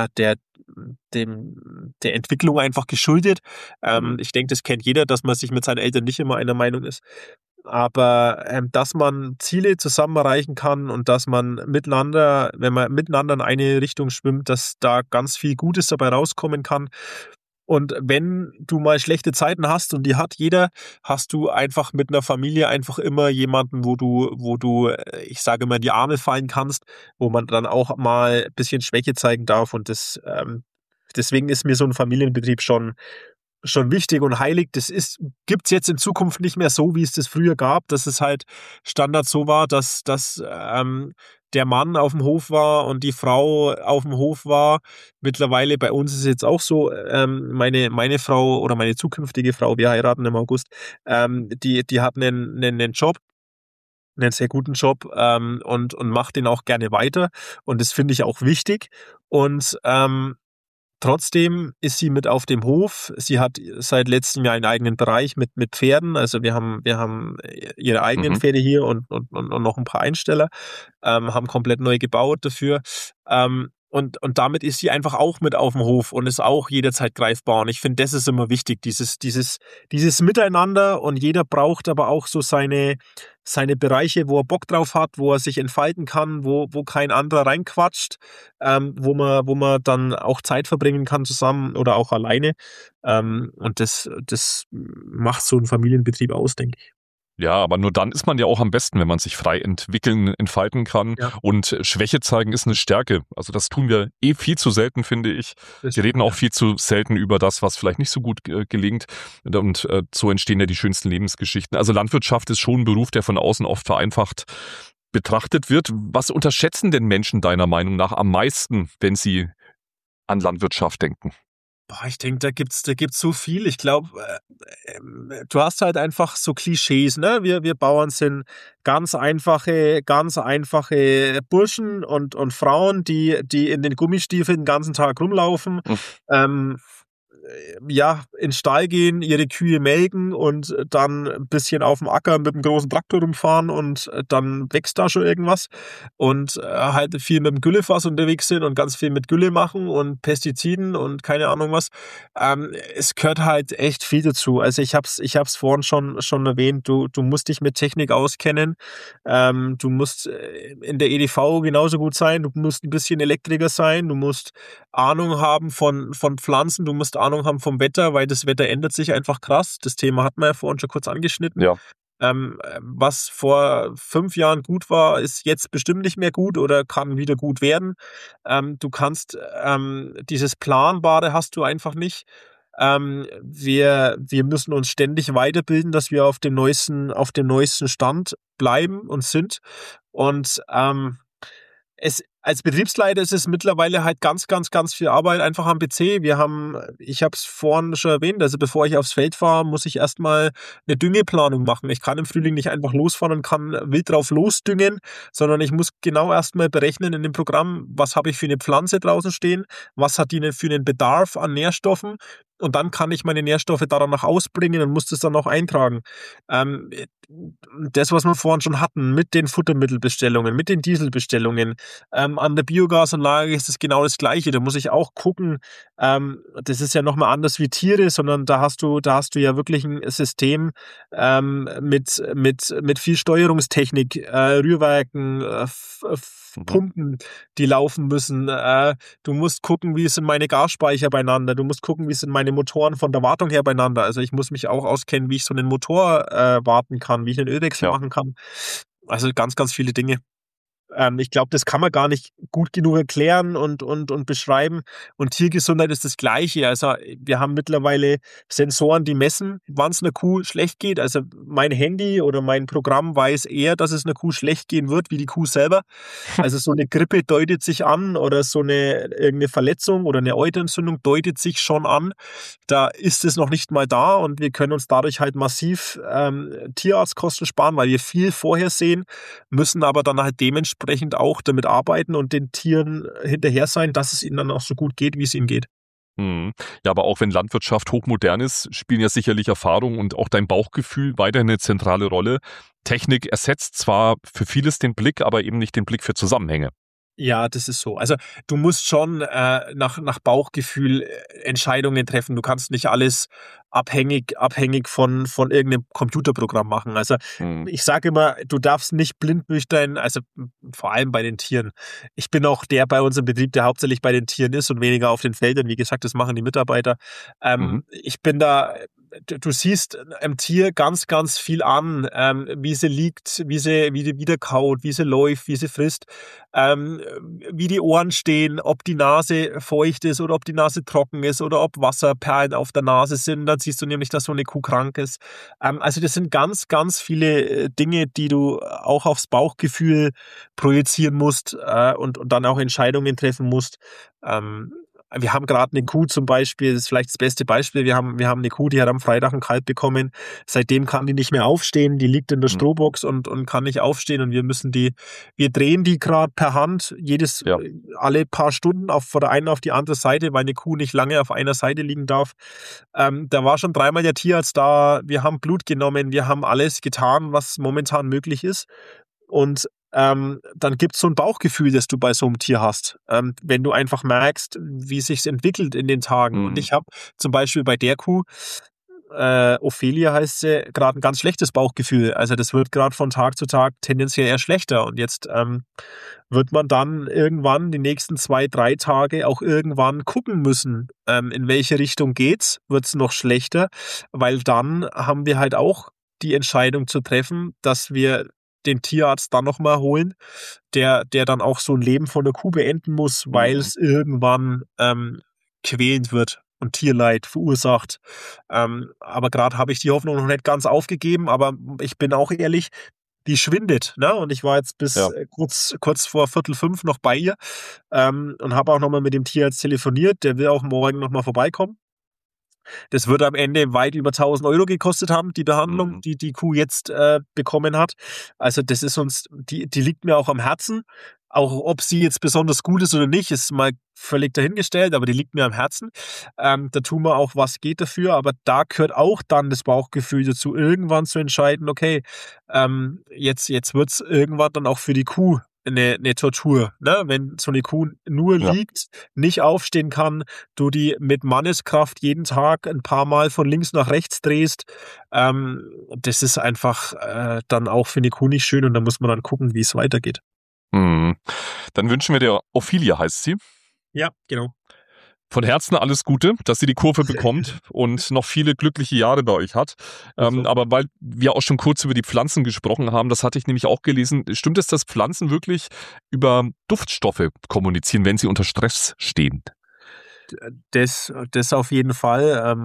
Entwicklung einfach geschuldet. Ich denke, das kennt jeder, dass man sich mit seinen Eltern nicht immer einer Meinung ist. Aber dass man Ziele zusammen erreichen kann und dass man miteinander, wenn man miteinander in eine Richtung schwimmt, dass da ganz viel Gutes dabei rauskommen kann. Und wenn du mal schlechte Zeiten hast, und die hat jeder, hast du einfach mit einer Familie einfach immer jemanden, wo du, ich sage mal, in die Arme fallen kannst, wo man dann auch mal ein bisschen Schwäche zeigen darf. Und deswegen ist mir so ein Familienbetrieb schon wichtig und heilig. Gibt's jetzt in Zukunft nicht mehr so, wie es das früher gab, dass es halt Standard so war, dass der Mann auf dem Hof war und die Frau auf dem Hof war. Mittlerweile bei uns ist es jetzt auch so, meine Frau oder meine zukünftige Frau, wir heiraten im August, die hat einen Job, einen sehr guten Job und macht den auch gerne weiter. Und das finde ich auch wichtig. Und trotzdem ist sie mit auf dem Hof. Sie hat seit letztem Jahr einen eigenen Bereich mit Pferden. Also wir haben ihre eigenen Pferde hier und noch ein paar Einsteller, haben komplett neu gebaut dafür. Und damit ist sie einfach auch mit auf dem Hof und ist auch jederzeit greifbar. Und ich finde, das ist immer wichtig, dieses Miteinander. Und jeder braucht aber auch so seine Bereiche, wo er Bock drauf hat, wo er sich entfalten kann, wo kein anderer reinquatscht, wo man dann auch Zeit verbringen kann zusammen oder auch alleine. Und das macht so einen Familienbetrieb aus, denke ich. Ja, aber nur dann ist man ja auch am besten, wenn man sich frei entfalten kann. Ja, Und Schwäche zeigen ist eine Stärke. Also das tun wir viel zu selten, finde ich. das Wir reden stimmt, auch ja. viel zu selten über das, was vielleicht nicht so gut gelingt. Und so entstehen ja die schönsten Lebensgeschichten. Also Landwirtschaft ist schon ein Beruf, der von außen oft vereinfacht betrachtet wird. Was unterschätzen denn Menschen deiner Meinung nach am meisten, wenn sie an Landwirtschaft denken? Boah, ich denke, da gibt's so viel. Ich glaube, du hast halt einfach so Klischees, ne? Wir Bauern sind ganz einfache Burschen und Frauen, die in den Gummistiefeln den ganzen Tag rumlaufen. Ähm, ja, in den Stall gehen, ihre Kühe melken und dann ein bisschen auf dem Acker mit dem großen Traktor rumfahren und dann wächst da schon irgendwas und halt viel mit dem Güllefass unterwegs sind und ganz viel mit Gülle machen und Pestiziden und keine Ahnung was. Es gehört halt echt viel dazu. Also ich hab's vorhin schon erwähnt, du musst dich mit Technik auskennen. Du musst in der EDV genauso gut sein, du musst ein bisschen Elektriker sein, du musst Ahnung haben von Pflanzen, du musst Ahnung haben vom Wetter, weil das Wetter ändert sich einfach krass. Das Thema hatten wir ja vorhin schon kurz angeschnitten. Ja. Was vor 5 Jahren gut war, ist jetzt bestimmt nicht mehr gut oder kann wieder gut werden. Du kannst dieses Planbare hast du einfach nicht. Wir müssen uns ständig weiterbilden, dass wir auf dem neuesten Stand bleiben und sind. Und als Betriebsleiter ist es mittlerweile halt ganz viel Arbeit einfach am PC. Ich habe es vorhin schon erwähnt, also bevor ich aufs Feld fahre, muss ich erstmal eine Düngeplanung machen. Ich kann im Frühling nicht einfach losfahren und kann wild drauf losdüngen, sondern ich muss genau erstmal berechnen in dem Programm, was habe ich für eine Pflanze draußen stehen, was hat die denn für einen Bedarf an Nährstoffen und dann kann ich meine Nährstoffe danach ausbringen und muss das dann auch eintragen. Ähm, Das, was wir vorhin schon hatten, mit den Futtermittelbestellungen, mit den Dieselbestellungen, an der Biogasanlage ist es genau das Gleiche. Da muss ich auch gucken, das ist ja nochmal anders wie Tiere, sondern da hast du ja wirklich ein System mit viel Steuerungstechnik, Rührwerken, Mhm. Pumpen, die laufen müssen. Du musst gucken, wie sind meine Gasspeicher beieinander. Du musst gucken, wie sind meine Motoren von der Wartung her beieinander. Also ich muss mich auch auskennen, wie ich so einen Motor warten kann, wie ich einen Ölwechsel Ja. machen kann. Also ganz viele Dinge. Ich glaube, das kann man gar nicht gut genug erklären und beschreiben. Und Tiergesundheit ist das Gleiche. Also wir haben mittlerweile Sensoren, die messen, wann es einer Kuh schlecht geht. Also mein Handy oder mein Programm weiß eher, dass es einer Kuh schlecht gehen wird, wie die Kuh selber. Also so eine Grippe deutet sich an oder irgendeine Verletzung oder eine Euterentzündung deutet sich schon an. Da ist es noch nicht mal da und wir können uns dadurch halt massiv Tierarztkosten sparen, weil wir viel vorher sehen, müssen aber dann halt dementsprechend auch damit arbeiten und den Tieren hinterher sein, dass es ihnen dann auch so gut geht, wie es ihnen geht. Mhm. Ja, aber auch wenn Landwirtschaft hochmodern ist, spielen ja sicherlich Erfahrung und auch dein Bauchgefühl weiterhin eine zentrale Rolle. Technik ersetzt zwar für vieles den Blick, aber eben nicht den Blick für Zusammenhänge. Ja, das ist so. Also du musst schon nach Bauchgefühl Entscheidungen treffen. Du kannst nicht alles abhängig von irgendeinem Computerprogramm machen. Also Mhm. ich sage immer, du darfst nicht blind durch also vor allem bei den Tieren. Ich bin auch der bei unserem Betrieb, der hauptsächlich bei den Tieren ist und weniger auf den Feldern. Wie gesagt, das machen die Mitarbeiter. Mhm. Ich bin da, du siehst einem Tier ganz viel an, wie sie liegt, wie die wieder kaut, wie sie läuft, wie sie frisst, wie die Ohren stehen, ob die Nase feucht ist oder ob die Nase trocken ist oder ob Wasserperlen auf der Nase sind. Dann siehst du nämlich, dass so eine Kuh krank ist. Also das sind ganz viele Dinge, die du auch aufs Bauchgefühl projizieren musst und dann auch Entscheidungen treffen musst. Wir haben gerade eine Kuh zum Beispiel, das ist vielleicht das beste Beispiel. Wir haben eine Kuh, die hat am Freitag ein Kalb bekommen. Seitdem kann die nicht mehr aufstehen. Die liegt in der Mhm. Strohbox und kann nicht aufstehen. Und wir drehen die gerade per Hand Ja. alle paar Stunden von der einen auf die andere Seite, weil eine Kuh nicht lange auf einer Seite liegen darf. Da war schon dreimal der Tierarzt da. Wir haben Blut genommen. Wir haben alles getan, was momentan möglich ist. Und dann gibt es so ein Bauchgefühl, das du bei so einem Tier hast, wenn du einfach merkst, wie sich's entwickelt in den Tagen. Und Mhm. ich habe zum Beispiel bei der Kuh, Ophelia heißt sie, gerade ein ganz schlechtes Bauchgefühl. Also das wird gerade von Tag zu Tag tendenziell eher schlechter. Und jetzt wird man dann irgendwann die nächsten 2, 3 Tage auch irgendwann gucken müssen, in welche Richtung geht's, wird's noch schlechter, weil dann haben wir halt auch die Entscheidung zu treffen, dass wir den Tierarzt dann nochmal holen, der dann auch so ein Leben von der Kuh beenden muss, weil es irgendwann quälend wird und Tierleid verursacht. Aber gerade habe ich die Hoffnung noch nicht ganz aufgegeben, aber ich bin auch ehrlich, die schwindet, ne? Und ich war jetzt bis kurz vor 4:45 noch bei ihr und habe auch nochmal mit dem Tierarzt telefoniert. Der will auch morgen nochmal vorbeikommen. Das wird am Ende weit über 1.000 € gekostet haben, die Behandlung, die die Kuh jetzt bekommen hat. Also das ist uns, die liegt mir auch am Herzen. Auch ob sie jetzt besonders gut ist oder nicht, ist mal völlig dahingestellt, aber die liegt mir am Herzen. Da tun wir auch, was geht dafür, aber da gehört auch dann das Bauchgefühl dazu, irgendwann zu entscheiden, okay, jetzt wird's irgendwann dann auch für die Kuh eine Tortur, ne? Wenn so eine Kuh nur liegt, nicht aufstehen kann, du die mit Manneskraft jeden Tag ein paar Mal von links nach rechts drehst, das ist einfach dann auch für eine Kuh nicht schön und da muss man dann gucken, wie es weitergeht. Dann wünschen wir dir, Ophelia heißt sie. Ja, genau. Von Herzen alles Gute, dass sie die Kurve bekommt und noch viele glückliche Jahre bei euch hat. Aber weil wir auch schon kurz über die Pflanzen gesprochen haben, das hatte ich nämlich auch gelesen, stimmt es, dass Pflanzen wirklich über Duftstoffe kommunizieren, wenn sie unter Stress stehen? Das auf jeden Fall.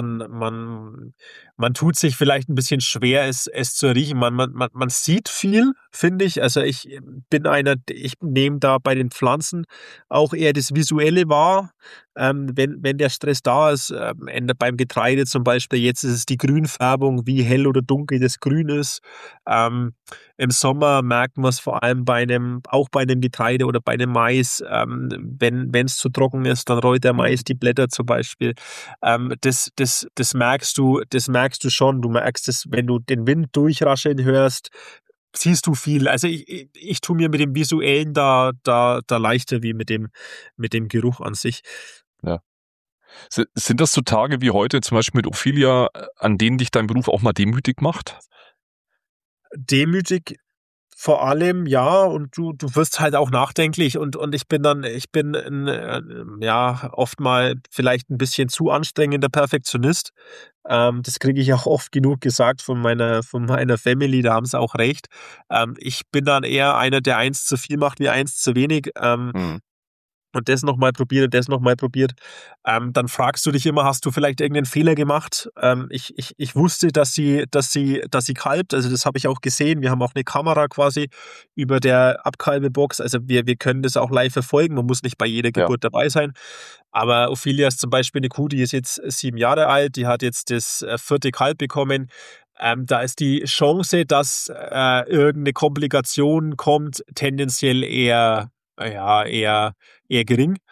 Man tut sich vielleicht ein bisschen schwer, es zu riechen. Man sieht viel, finde ich. Also ich nehme da bei den Pflanzen auch eher das Visuelle wahr. Wenn der Stress da ist, beim Getreide zum Beispiel, jetzt ist es die Grünfärbung, wie hell oder dunkel das Grün ist. Im Sommer merkt man es vor allem auch bei einem Getreide oder bei einem Mais, wenn es zu trocken ist, dann rollt der Mais die Blätter zum Beispiel. Das merkst du schon. Du merkst es, wenn du den Wind durchrascheln hörst, siehst du viel. Also ich tue mir mit dem Visuellen da leichter wie mit dem Geruch an sich. Ja. Sind das so Tage wie heute, zum Beispiel mit Ophelia, an denen dich dein Beruf auch mal demütig macht? Demütig vor allem, ja, und du wirst halt auch nachdenklich und ich bin oft mal vielleicht ein bisschen zu anstrengender Perfektionist. Das kriege ich auch oft genug gesagt von meiner Family, da haben sie auch recht. Ich bin dann eher einer, der 1 zu viel macht wie 1 zu wenig. Und das nochmal probiert. Dann fragst du dich immer, hast du vielleicht irgendeinen Fehler gemacht? Ich wusste, dass sie kalbt, also das habe ich auch gesehen. Wir haben auch eine Kamera quasi über der Abkalbebox, also wir können das auch live verfolgen, man muss nicht bei jeder Geburt dabei sein. Aber Ophelia ist zum Beispiel eine Kuh, die ist jetzt 7 Jahre alt, die hat jetzt das 4. Kalb bekommen. Da ist die Chance, dass irgendeine Komplikation kommt, tendenziell eher gering.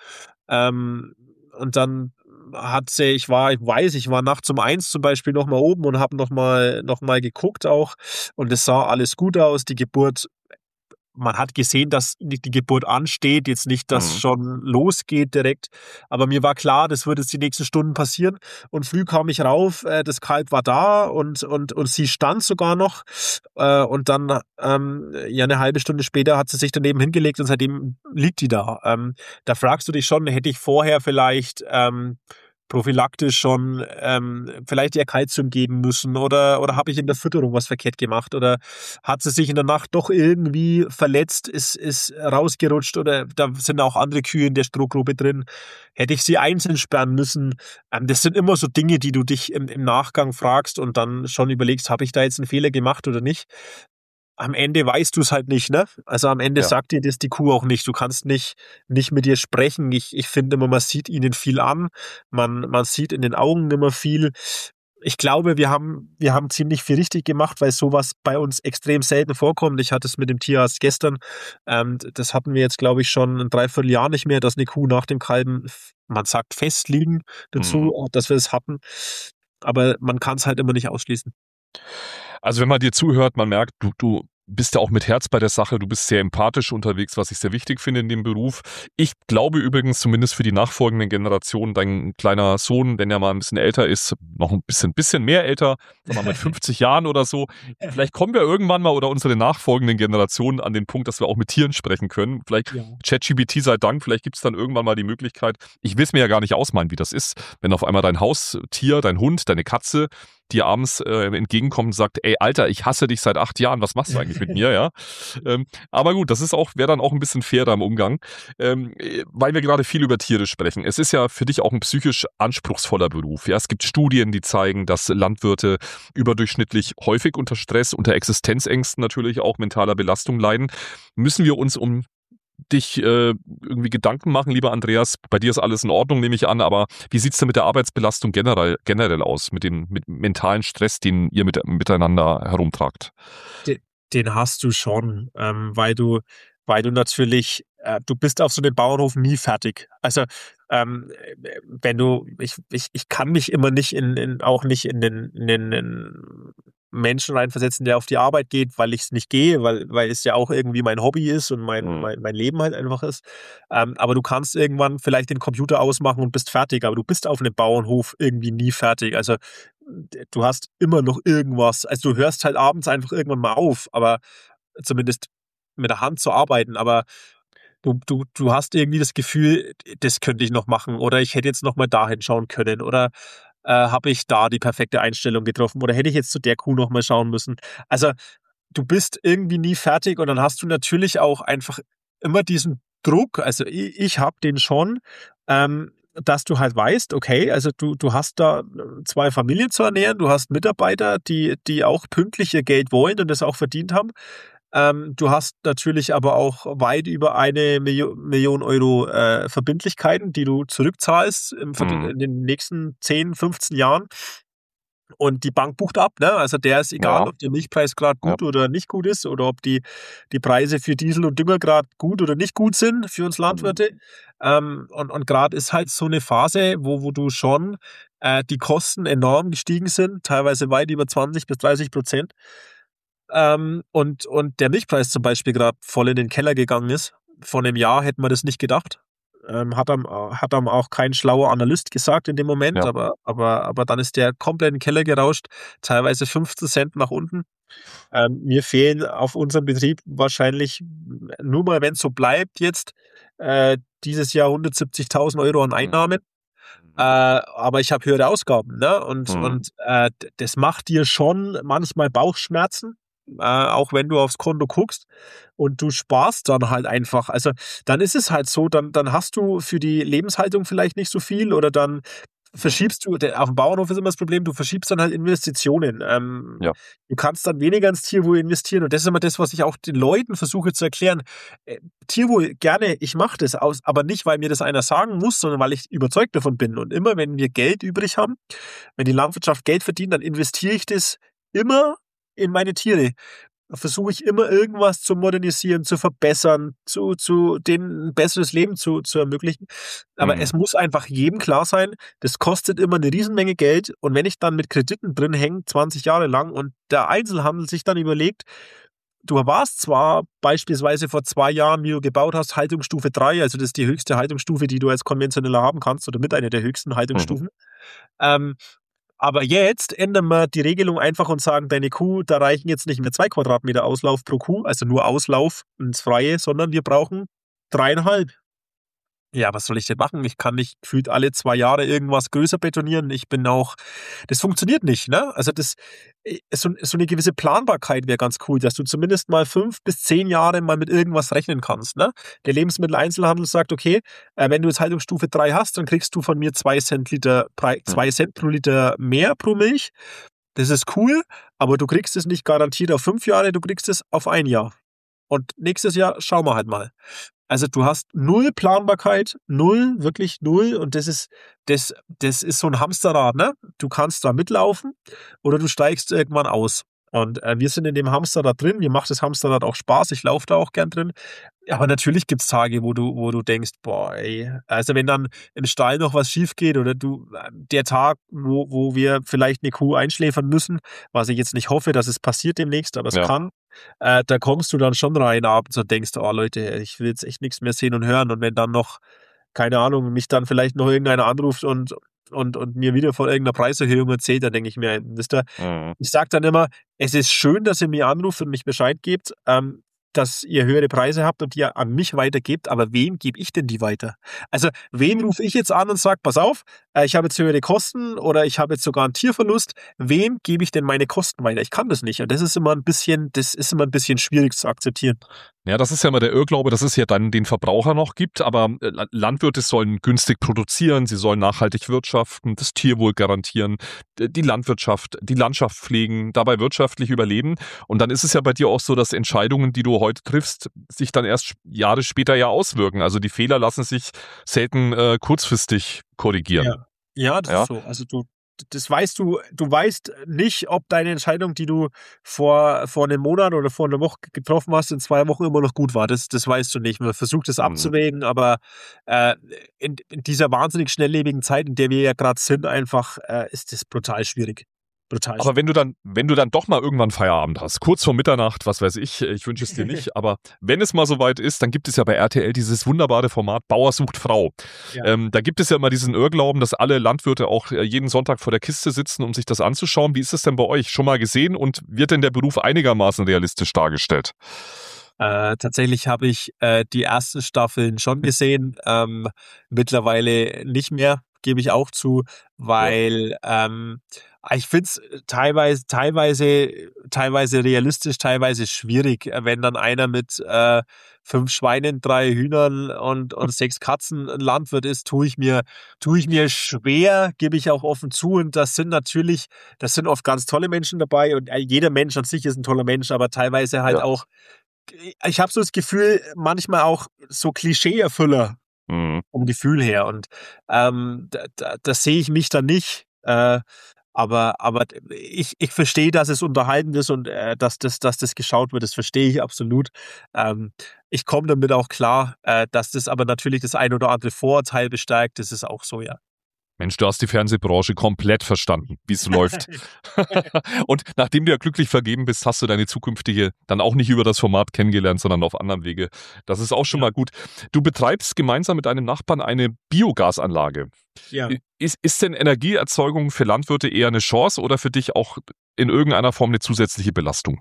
Und dann hat sie, ich war nachts um 1 zum Beispiel nochmal oben und habe noch mal geguckt auch und es sah alles gut aus. Die Geburt, man hat gesehen, dass die Geburt ansteht, jetzt nicht, dass schon losgeht direkt, aber mir war klar, das würde jetzt die nächsten Stunden passieren und früh kam ich rauf, das Kalb war da und sie stand sogar noch und dann eine halbe Stunde später hat sie sich daneben hingelegt und seitdem liegt die da. Da fragst du dich schon, hätte ich vorher vielleicht prophylaktisch schon vielleicht ihr Kalzium geben müssen oder habe ich in der Fütterung was verkehrt gemacht oder hat sie sich in der Nacht doch irgendwie verletzt, ist rausgerutscht oder da sind auch andere Kühe in der Strohgrube drin. Hätte ich sie einzeln sperren müssen? Das sind immer so Dinge, die du dich im Nachgang fragst und dann schon überlegst, habe ich da jetzt einen Fehler gemacht oder nicht? Am Ende weißt du es halt nicht, ne? Also am Ende sagt dir das die Kuh auch nicht. Du kannst nicht mit ihr sprechen. Ich finde immer, man sieht ihnen viel an. Man sieht in den Augen immer viel. Ich glaube, wir haben ziemlich viel richtig gemacht, weil sowas bei uns extrem selten vorkommt. Ich hatte es mit dem Tierarzt gestern. Das hatten wir jetzt, glaube ich, schon ein Dreivierteljahr nicht mehr, dass eine Kuh nach dem Kalben, man sagt, festliegen dazu, dass wir es hatten. Aber man kann es halt immer nicht ausschließen. Also wenn man dir zuhört, man merkt, du bist ja auch mit Herz bei der Sache, du bist sehr empathisch unterwegs, was ich sehr wichtig finde in dem Beruf. Ich glaube übrigens, zumindest für die nachfolgenden Generationen, dein kleiner Sohn, wenn er mal ein bisschen älter ist, noch ein bisschen mehr älter, sagen wir mal mit 50 Jahren oder so, vielleicht kommen wir irgendwann mal oder unsere nachfolgenden Generationen an den Punkt, dass wir auch mit Tieren sprechen können. Vielleicht ChatGPT sei Dank, vielleicht gibt es dann irgendwann mal die Möglichkeit, ich will es mir ja gar nicht ausmalen, wie das ist, wenn auf einmal dein Haustier, dein Hund, deine Katze dir abends entgegenkommt und sagt, ey, Alter, ich hasse dich seit 8 Jahren, was machst du eigentlich mit mir, ja? Aber gut, das wäre dann auch ein bisschen fairer im Umgang, weil wir gerade viel über Tiere sprechen. Es ist ja für dich auch ein psychisch anspruchsvoller Beruf, ja? Es gibt Studien, die zeigen, dass Landwirte überdurchschnittlich häufig unter Stress, unter Existenzängsten natürlich auch mentaler Belastung leiden. Müssen wir uns um dich irgendwie Gedanken machen, lieber Andreas? Bei dir ist alles in Ordnung, nehme ich an, aber wie sieht es denn mit der Arbeitsbelastung generell aus, mit mentalen Stress, den ihr miteinander herumtragt? Den hast du schon, weil du natürlich, du bist auf so einem Bauernhof nie fertig. Also wenn du, ich kann mich immer nicht auch nicht in den Menschen reinversetzen, der auf die Arbeit geht, weil ich es nicht gehe, weil es ja auch irgendwie mein Hobby ist und mein Leben halt einfach ist. Aber du kannst irgendwann vielleicht den Computer ausmachen und bist fertig, aber du bist auf einem Bauernhof irgendwie nie fertig. Also du hast immer noch irgendwas. Also du hörst halt abends einfach irgendwann mal auf, aber zumindest mit der Hand zu arbeiten, aber du hast irgendwie das Gefühl, das könnte ich noch machen oder ich hätte jetzt noch mal dahin schauen können oder habe ich da die perfekte Einstellung getroffen oder hätte ich jetzt zu der Kuh noch mal schauen müssen. Also du bist irgendwie nie fertig und dann hast du natürlich auch einfach immer diesen Druck, also ich habe den schon, dass du halt weißt, okay, also du hast da 2 Familien zu ernähren, du hast Mitarbeiter, die auch pünktlich ihr Geld wollen und das auch verdient haben. Du hast natürlich aber auch weit über 1 Million Euro Verbindlichkeiten, die du zurückzahlst in den nächsten 10, 15 Jahren. Und die Bank bucht ab, ne? Also der ist egal, Ja. ob der Milchpreis gerade gut oder nicht gut ist oder ob die Preise für Diesel und Dünger gerade gut oder nicht gut sind für uns Landwirte. Und gerade ist halt so eine Phase, wo du schon die Kosten enorm gestiegen sind, teilweise weit über 20-30%. Und der Milchpreis zum Beispiel gerade voll in den Keller gegangen ist. Vor einem Jahr hätte man das nicht gedacht. Hat einem auch kein schlauer Analyst gesagt in dem Moment, Ja. aber dann ist der komplett in den Keller gerauscht, teilweise 15 Cent nach unten. Mir fehlen auf unserem Betrieb wahrscheinlich, nur mal wenn es so bleibt jetzt, dieses Jahr 170.000 Euro an Einnahmen. Aber ich habe höhere Ausgaben, ne? Und das macht dir schon manchmal Bauchschmerzen, auch wenn du aufs Konto guckst und du sparst dann halt einfach. Also dann ist es halt so, dann hast du für die Lebenshaltung vielleicht nicht so viel oder dann verschiebst du, auf dem Bauernhof ist immer das Problem, du verschiebst dann halt Investitionen. Ja. Du kannst dann weniger ins Tierwohl investieren und das ist immer das, was ich auch den Leuten versuche zu erklären. Tierwohl gerne, ich mache das aus, aber nicht, weil mir das einer sagen muss, sondern weil ich überzeugt davon bin. Und immer, wenn wir Geld übrig haben, wenn die Landwirtschaft Geld verdient, dann investiere ich das immer in meine Tiere. Da versuche ich immer irgendwas zu modernisieren, zu verbessern, denen ein besseres Leben zu ermöglichen. Aber es muss einfach jedem klar sein, das kostet immer eine Riesenmenge Geld. Und wenn ich dann mit Krediten drin hänge, 20 Jahre lang, und der Einzelhandel sich dann überlegt, du warst zwar beispielsweise vor 2 Jahren, wie du gebaut hast, Haltungsstufe 3, also das ist die höchste Haltungsstufe, die du als Konventioneller haben kannst, oder mit einer der höchsten Haltungsstufen. Aber jetzt ändern wir die Regelung einfach und sagen, deine Kuh, da reichen jetzt nicht mehr 2 Quadratmeter Auslauf pro Kuh, also nur Auslauf ins Freie, sondern wir brauchen 3,5. Ja, was soll ich denn machen? Ich kann nicht gefühlt alle 2 Jahre irgendwas größer betonieren. Das funktioniert nicht, ne? Also so eine gewisse Planbarkeit wäre ganz cool, dass du zumindest mal 5 bis 10 Jahre mal mit irgendwas rechnen kannst, ne? Der Lebensmitteleinzelhandel sagt, okay, wenn du jetzt Haltungsstufe 3 hast, dann kriegst du von mir 2 Cent pro Liter mehr pro Milch. Das ist cool, aber du kriegst es nicht garantiert auf 5 Jahre, du kriegst es auf 1 Jahr. Und nächstes Jahr schauen wir halt mal. Also du hast 0 Planbarkeit, 0, wirklich 0. Und das ist so ein Hamsterrad, ne? Du kannst da mitlaufen oder du steigst irgendwann aus. Und wir sind in dem Hamsterrad drin. Mir macht das Hamsterrad auch Spaß. Ich laufe da auch gern drin. Aber natürlich gibt's Tage, wo du denkst, boah, ey, also wenn dann im Stall noch was schief geht oder der Tag, wo wir vielleicht eine Kuh einschläfern müssen, was ich jetzt nicht hoffe, dass es passiert demnächst, aber es kann, da kommst du dann schon rein abends und denkst, oh Leute, ich will jetzt echt nichts mehr sehen und hören. Und wenn dann noch, keine Ahnung, mich dann vielleicht noch irgendeiner anruft und mir wieder von irgendeiner Preiserhöhung erzählt, dann denke ich mir, wisst ihr, ich sage dann immer, es ist schön, dass ihr mir anruft und mich Bescheid gebt. dass ihr höhere Preise habt und die an mich weitergebt, aber wem gebe ich denn die weiter? Also wen rufe ich jetzt an und sage, pass auf, ich habe jetzt höhere Kosten oder ich habe jetzt sogar einen Tierverlust, wem gebe ich denn meine Kosten weiter? Ich kann das nicht und das ist immer ein bisschen schwierig zu akzeptieren. Ja, das ist ja immer der Irrglaube, dass es ja dann den Verbraucher noch gibt, aber Landwirte sollen günstig produzieren, sie sollen nachhaltig wirtschaften, das Tierwohl garantieren, die Landwirtschaft, die Landschaft pflegen, dabei wirtschaftlich überleben. Und dann ist es ja bei dir auch so, dass Entscheidungen, die du heute triffst, sich dann erst Jahre später ja auswirken. Also die Fehler lassen sich selten kurzfristig korrigieren. Ja, das ist so. Also das weißt du weißt nicht, ob deine Entscheidung, die du vor einem Monat oder vor einer Woche getroffen hast, in 2 Wochen immer noch gut war. Das weißt du nicht. Man versucht es abzuwägen, aber in dieser wahnsinnig schnelllebigen Zeit, in der wir ja gerade sind, einfach ist das brutal schwierig. Aber wenn du dann doch mal irgendwann Feierabend hast, kurz vor Mitternacht, was weiß ich wünsche es dir nicht, aber wenn es mal soweit ist, dann gibt es ja bei RTL dieses wunderbare Format Bauer sucht Frau. Ja. Da gibt es ja immer diesen Irrglauben, dass alle Landwirte auch jeden Sonntag vor der Kiste sitzen, um sich das anzuschauen. Wie ist es denn bei euch? Schon mal gesehen und wird denn der Beruf einigermaßen realistisch dargestellt? Tatsächlich habe ich die ersten Staffeln schon gesehen, mittlerweile nicht mehr, gebe ich auch zu, weil ich finde es teilweise realistisch, teilweise schwierig, wenn dann einer mit 5 Schweinen, 3 Hühnern und 6 Katzen ein Landwirt ist, tue ich mir schwer, gebe ich auch offen zu. Und das sind oft ganz tolle Menschen dabei und jeder Mensch an sich ist ein toller Mensch, aber teilweise halt auch, ich habe so das Gefühl, manchmal auch so Klischee-Erfüller vom Gefühl her. Und das sehe ich mich dann nicht. Aber ich verstehe, dass es unterhaltend ist und dass das geschaut wird. Das verstehe ich absolut. Ich komme damit auch klar, dass das aber natürlich das ein oder andere Vorurteil bestärkt. Das ist auch so, ja. Mensch, du hast die Fernsehbranche komplett verstanden, wie es läuft. Und nachdem du ja glücklich vergeben bist, hast du deine zukünftige dann auch nicht über das Format kennengelernt, sondern auf anderem Wege. Das ist auch schon mal gut. Du betreibst gemeinsam mit deinem Nachbarn eine Biogasanlage. Ja. Ist denn Energieerzeugung für Landwirte eher eine Chance oder für dich auch in irgendeiner Form eine zusätzliche Belastung?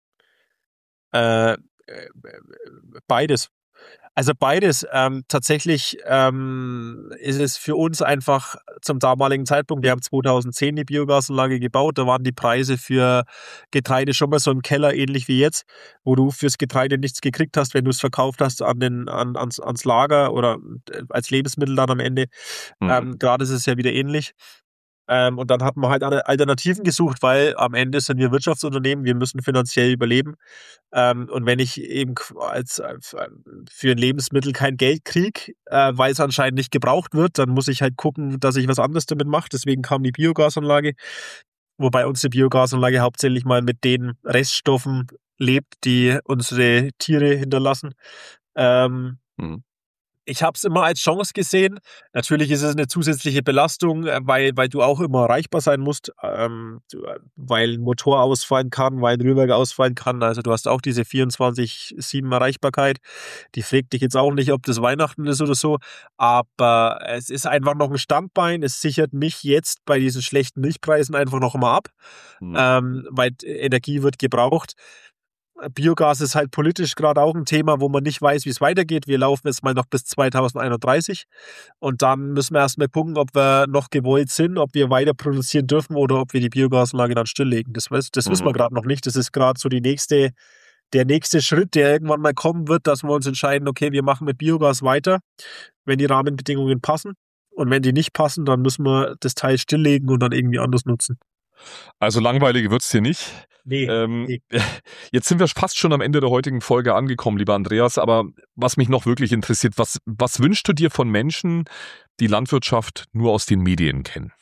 Beides. Also beides. Tatsächlich ist es für uns einfach zum damaligen Zeitpunkt, wir haben 2010 die Biogasanlage gebaut, da waren die Preise für Getreide schon mal so im Keller, ähnlich wie jetzt, wo du fürs Getreide nichts gekriegt hast, wenn du es verkauft hast ans Lager oder als Lebensmittel dann am Ende. Gerade ist es ja wieder ähnlich. Und dann hat man halt Alternativen gesucht, weil am Ende sind wir Wirtschaftsunternehmen, wir müssen finanziell überleben. Und wenn ich eben für ein Lebensmittel kein Geld kriege, weil es anscheinend nicht gebraucht wird, dann muss ich halt gucken, dass ich was anderes damit mache. Deswegen kam die Biogasanlage, wobei unsere Biogasanlage hauptsächlich mal mit den Reststoffen lebt, die unsere Tiere hinterlassen. Ich habe es immer als Chance gesehen. Natürlich ist es eine zusätzliche Belastung, weil du auch immer erreichbar sein musst, weil ein Motor ausfallen kann, weil ein Rührwerk ausfallen kann. Also du hast auch diese 24/7 Erreichbarkeit. Die fragt dich jetzt auch nicht, ob das Weihnachten ist oder so. Aber es ist einfach noch ein Standbein. Es sichert mich jetzt bei diesen schlechten Milchpreisen einfach noch mal ab, weil Energie wird gebraucht. Biogas ist halt politisch gerade auch ein Thema, wo man nicht weiß, wie es weitergeht. Wir laufen jetzt mal noch bis 2031 und dann müssen wir erstmal gucken, ob wir noch gewollt sind, ob wir weiter produzieren dürfen oder ob wir die Biogasanlage dann stilllegen. Das wissen wir gerade noch nicht. Das ist gerade so der nächste Schritt, der irgendwann mal kommen wird, dass wir uns entscheiden, okay, wir machen mit Biogas weiter, wenn die Rahmenbedingungen passen. Und wenn die nicht passen, dann müssen wir das Teil stilllegen und dann irgendwie anders nutzen. Also langweilig wird's hier nicht. Nee. Jetzt sind wir fast schon am Ende der heutigen Folge angekommen, lieber Andreas, aber was mich noch wirklich interessiert, was wünschst du dir von Menschen, die Landwirtschaft nur aus den Medien kennen?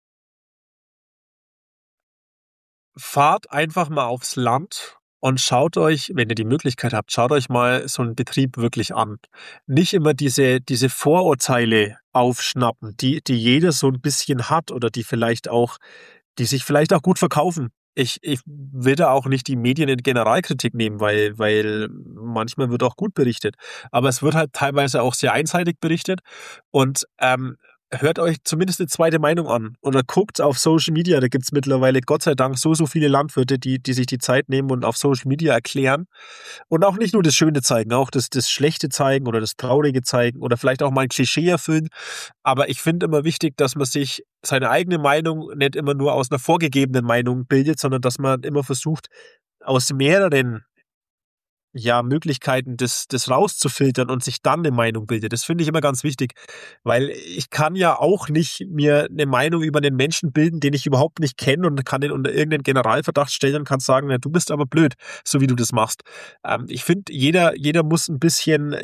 Fahrt einfach mal aufs Land und schaut euch, wenn ihr die Möglichkeit habt, schaut euch mal so einen Betrieb wirklich an. Nicht immer diese Vorurteile aufschnappen, die jeder so ein bisschen hat oder die sich vielleicht auch gut verkaufen. Ich will da auch nicht die Medien in Generalkritik nehmen, weil manchmal wird auch gut berichtet. Aber es wird halt teilweise auch sehr einseitig berichtet. Und hört euch zumindest eine zweite Meinung an oder guckt auf Social Media. Da gibt es mittlerweile Gott sei Dank so viele Landwirte, die sich die Zeit nehmen und auf Social Media erklären und auch nicht nur das Schöne zeigen, auch das Schlechte zeigen oder das Traurige zeigen oder vielleicht auch mal ein Klischee erfüllen. Aber ich finde immer wichtig, dass man sich seine eigene Meinung nicht immer nur aus einer vorgegebenen Meinung bildet, sondern dass man immer versucht, aus mehreren Möglichkeiten, das rauszufiltern und sich dann eine Meinung bildet. Das finde ich immer ganz wichtig, weil ich kann ja auch nicht mir eine Meinung über einen Menschen bilden, den ich überhaupt nicht kenne und kann den unter irgendeinen Generalverdacht stellen und kann sagen, na, du bist aber blöd, so wie du das machst. Ich finde, jeder muss ein bisschen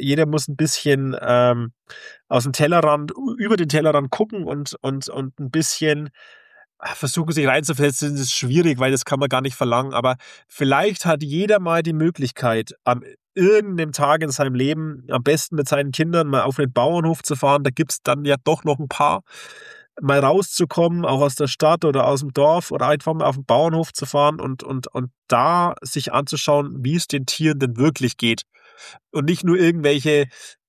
aus dem Tellerrand, über den Tellerrand gucken und ein bisschen versuchen, sich reinzuversetzen, ist schwierig, weil das kann man gar nicht verlangen. Aber vielleicht hat jeder mal die Möglichkeit, an irgendeinem Tag in seinem Leben am besten mit seinen Kindern mal auf einen Bauernhof zu fahren. Da gibt's dann ja doch noch ein paar. Mal rauszukommen, auch aus der Stadt oder aus dem Dorf oder einfach mal auf den Bauernhof zu fahren und da sich anzuschauen, wie es den Tieren denn wirklich geht. Und nicht nur irgendwelche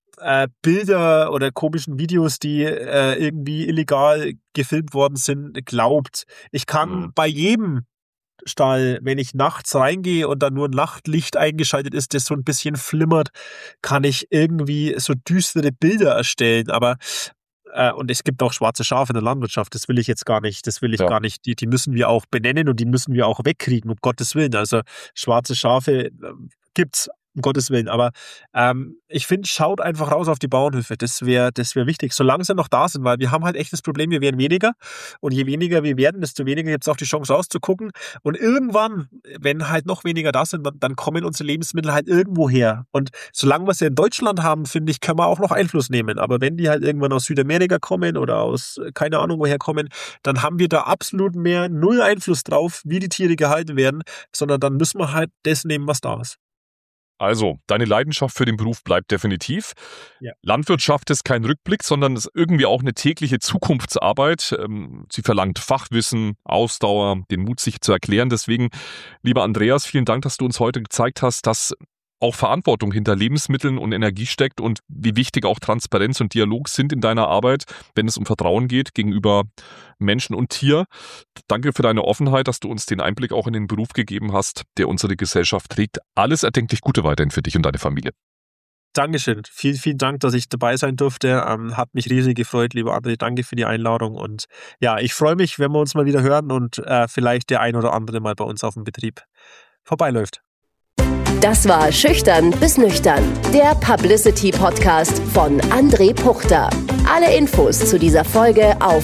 Bilder oder komischen Videos, die irgendwie illegal gefilmt worden sind, glaubt. Ich kann bei jedem Stall, wenn ich nachts reingehe und da nur Nachtlicht eingeschaltet ist, das so ein bisschen flimmert, kann ich irgendwie so düstere Bilder erstellen. Aber und es gibt auch schwarze Schafe in der Landwirtschaft, das will ich jetzt gar nicht, gar nicht. Die müssen wir auch benennen und die müssen wir auch wegkriegen, um Gottes Willen. Also schwarze Schafe gibt's, um Gottes Willen. Aber ich finde, schaut einfach raus auf die Bauernhöfe. Das wäre wichtig, solange sie noch da sind, weil wir haben halt echt das Problem, wir werden weniger. Und je weniger wir werden, desto weniger gibt es auch die Chance rauszugucken. Und irgendwann, wenn halt noch weniger da sind, dann kommen unsere Lebensmittel halt irgendwo her. Und solange wir sie in Deutschland haben, finde ich, können wir auch noch Einfluss nehmen. Aber wenn die halt irgendwann aus Südamerika kommen oder aus keine Ahnung woher kommen, dann haben wir da absolut null Einfluss drauf, wie die Tiere gehalten werden, sondern dann müssen wir halt das nehmen, was da ist. Also, deine Leidenschaft für den Beruf bleibt definitiv. Ja. Landwirtschaft ist kein Rückblick, sondern ist irgendwie auch eine tägliche Zukunftsarbeit. Sie verlangt Fachwissen, Ausdauer, den Mut, sich zu erklären. Deswegen, lieber Andreas, vielen Dank, dass du uns heute gezeigt hast, dass auch Verantwortung hinter Lebensmitteln und Energie steckt und wie wichtig auch Transparenz und Dialog sind in deiner Arbeit, wenn es um Vertrauen geht gegenüber Menschen und Tier. Danke für deine Offenheit, dass du uns den Einblick auch in den Beruf gegeben hast, der unsere Gesellschaft trägt. Alles erdenklich Gute weiterhin für dich und deine Familie. Dankeschön. Vielen, vielen Dank, dass ich dabei sein durfte. Hat mich riesig gefreut, lieber André. Danke für die Einladung. Und ja, ich freue mich, wenn wir uns mal wieder hören und vielleicht der ein oder andere mal bei uns auf dem Betrieb vorbeiläuft. Das war Schüchtern bis Nüchtern, der Publicity-Podcast von André Puchter. Alle Infos zu dieser Folge auf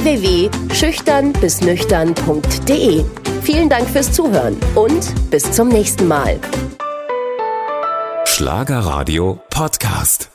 www.schüchternbisnüchtern.de. Vielen Dank fürs Zuhören und bis zum nächsten Mal. Schlagerradio Podcast.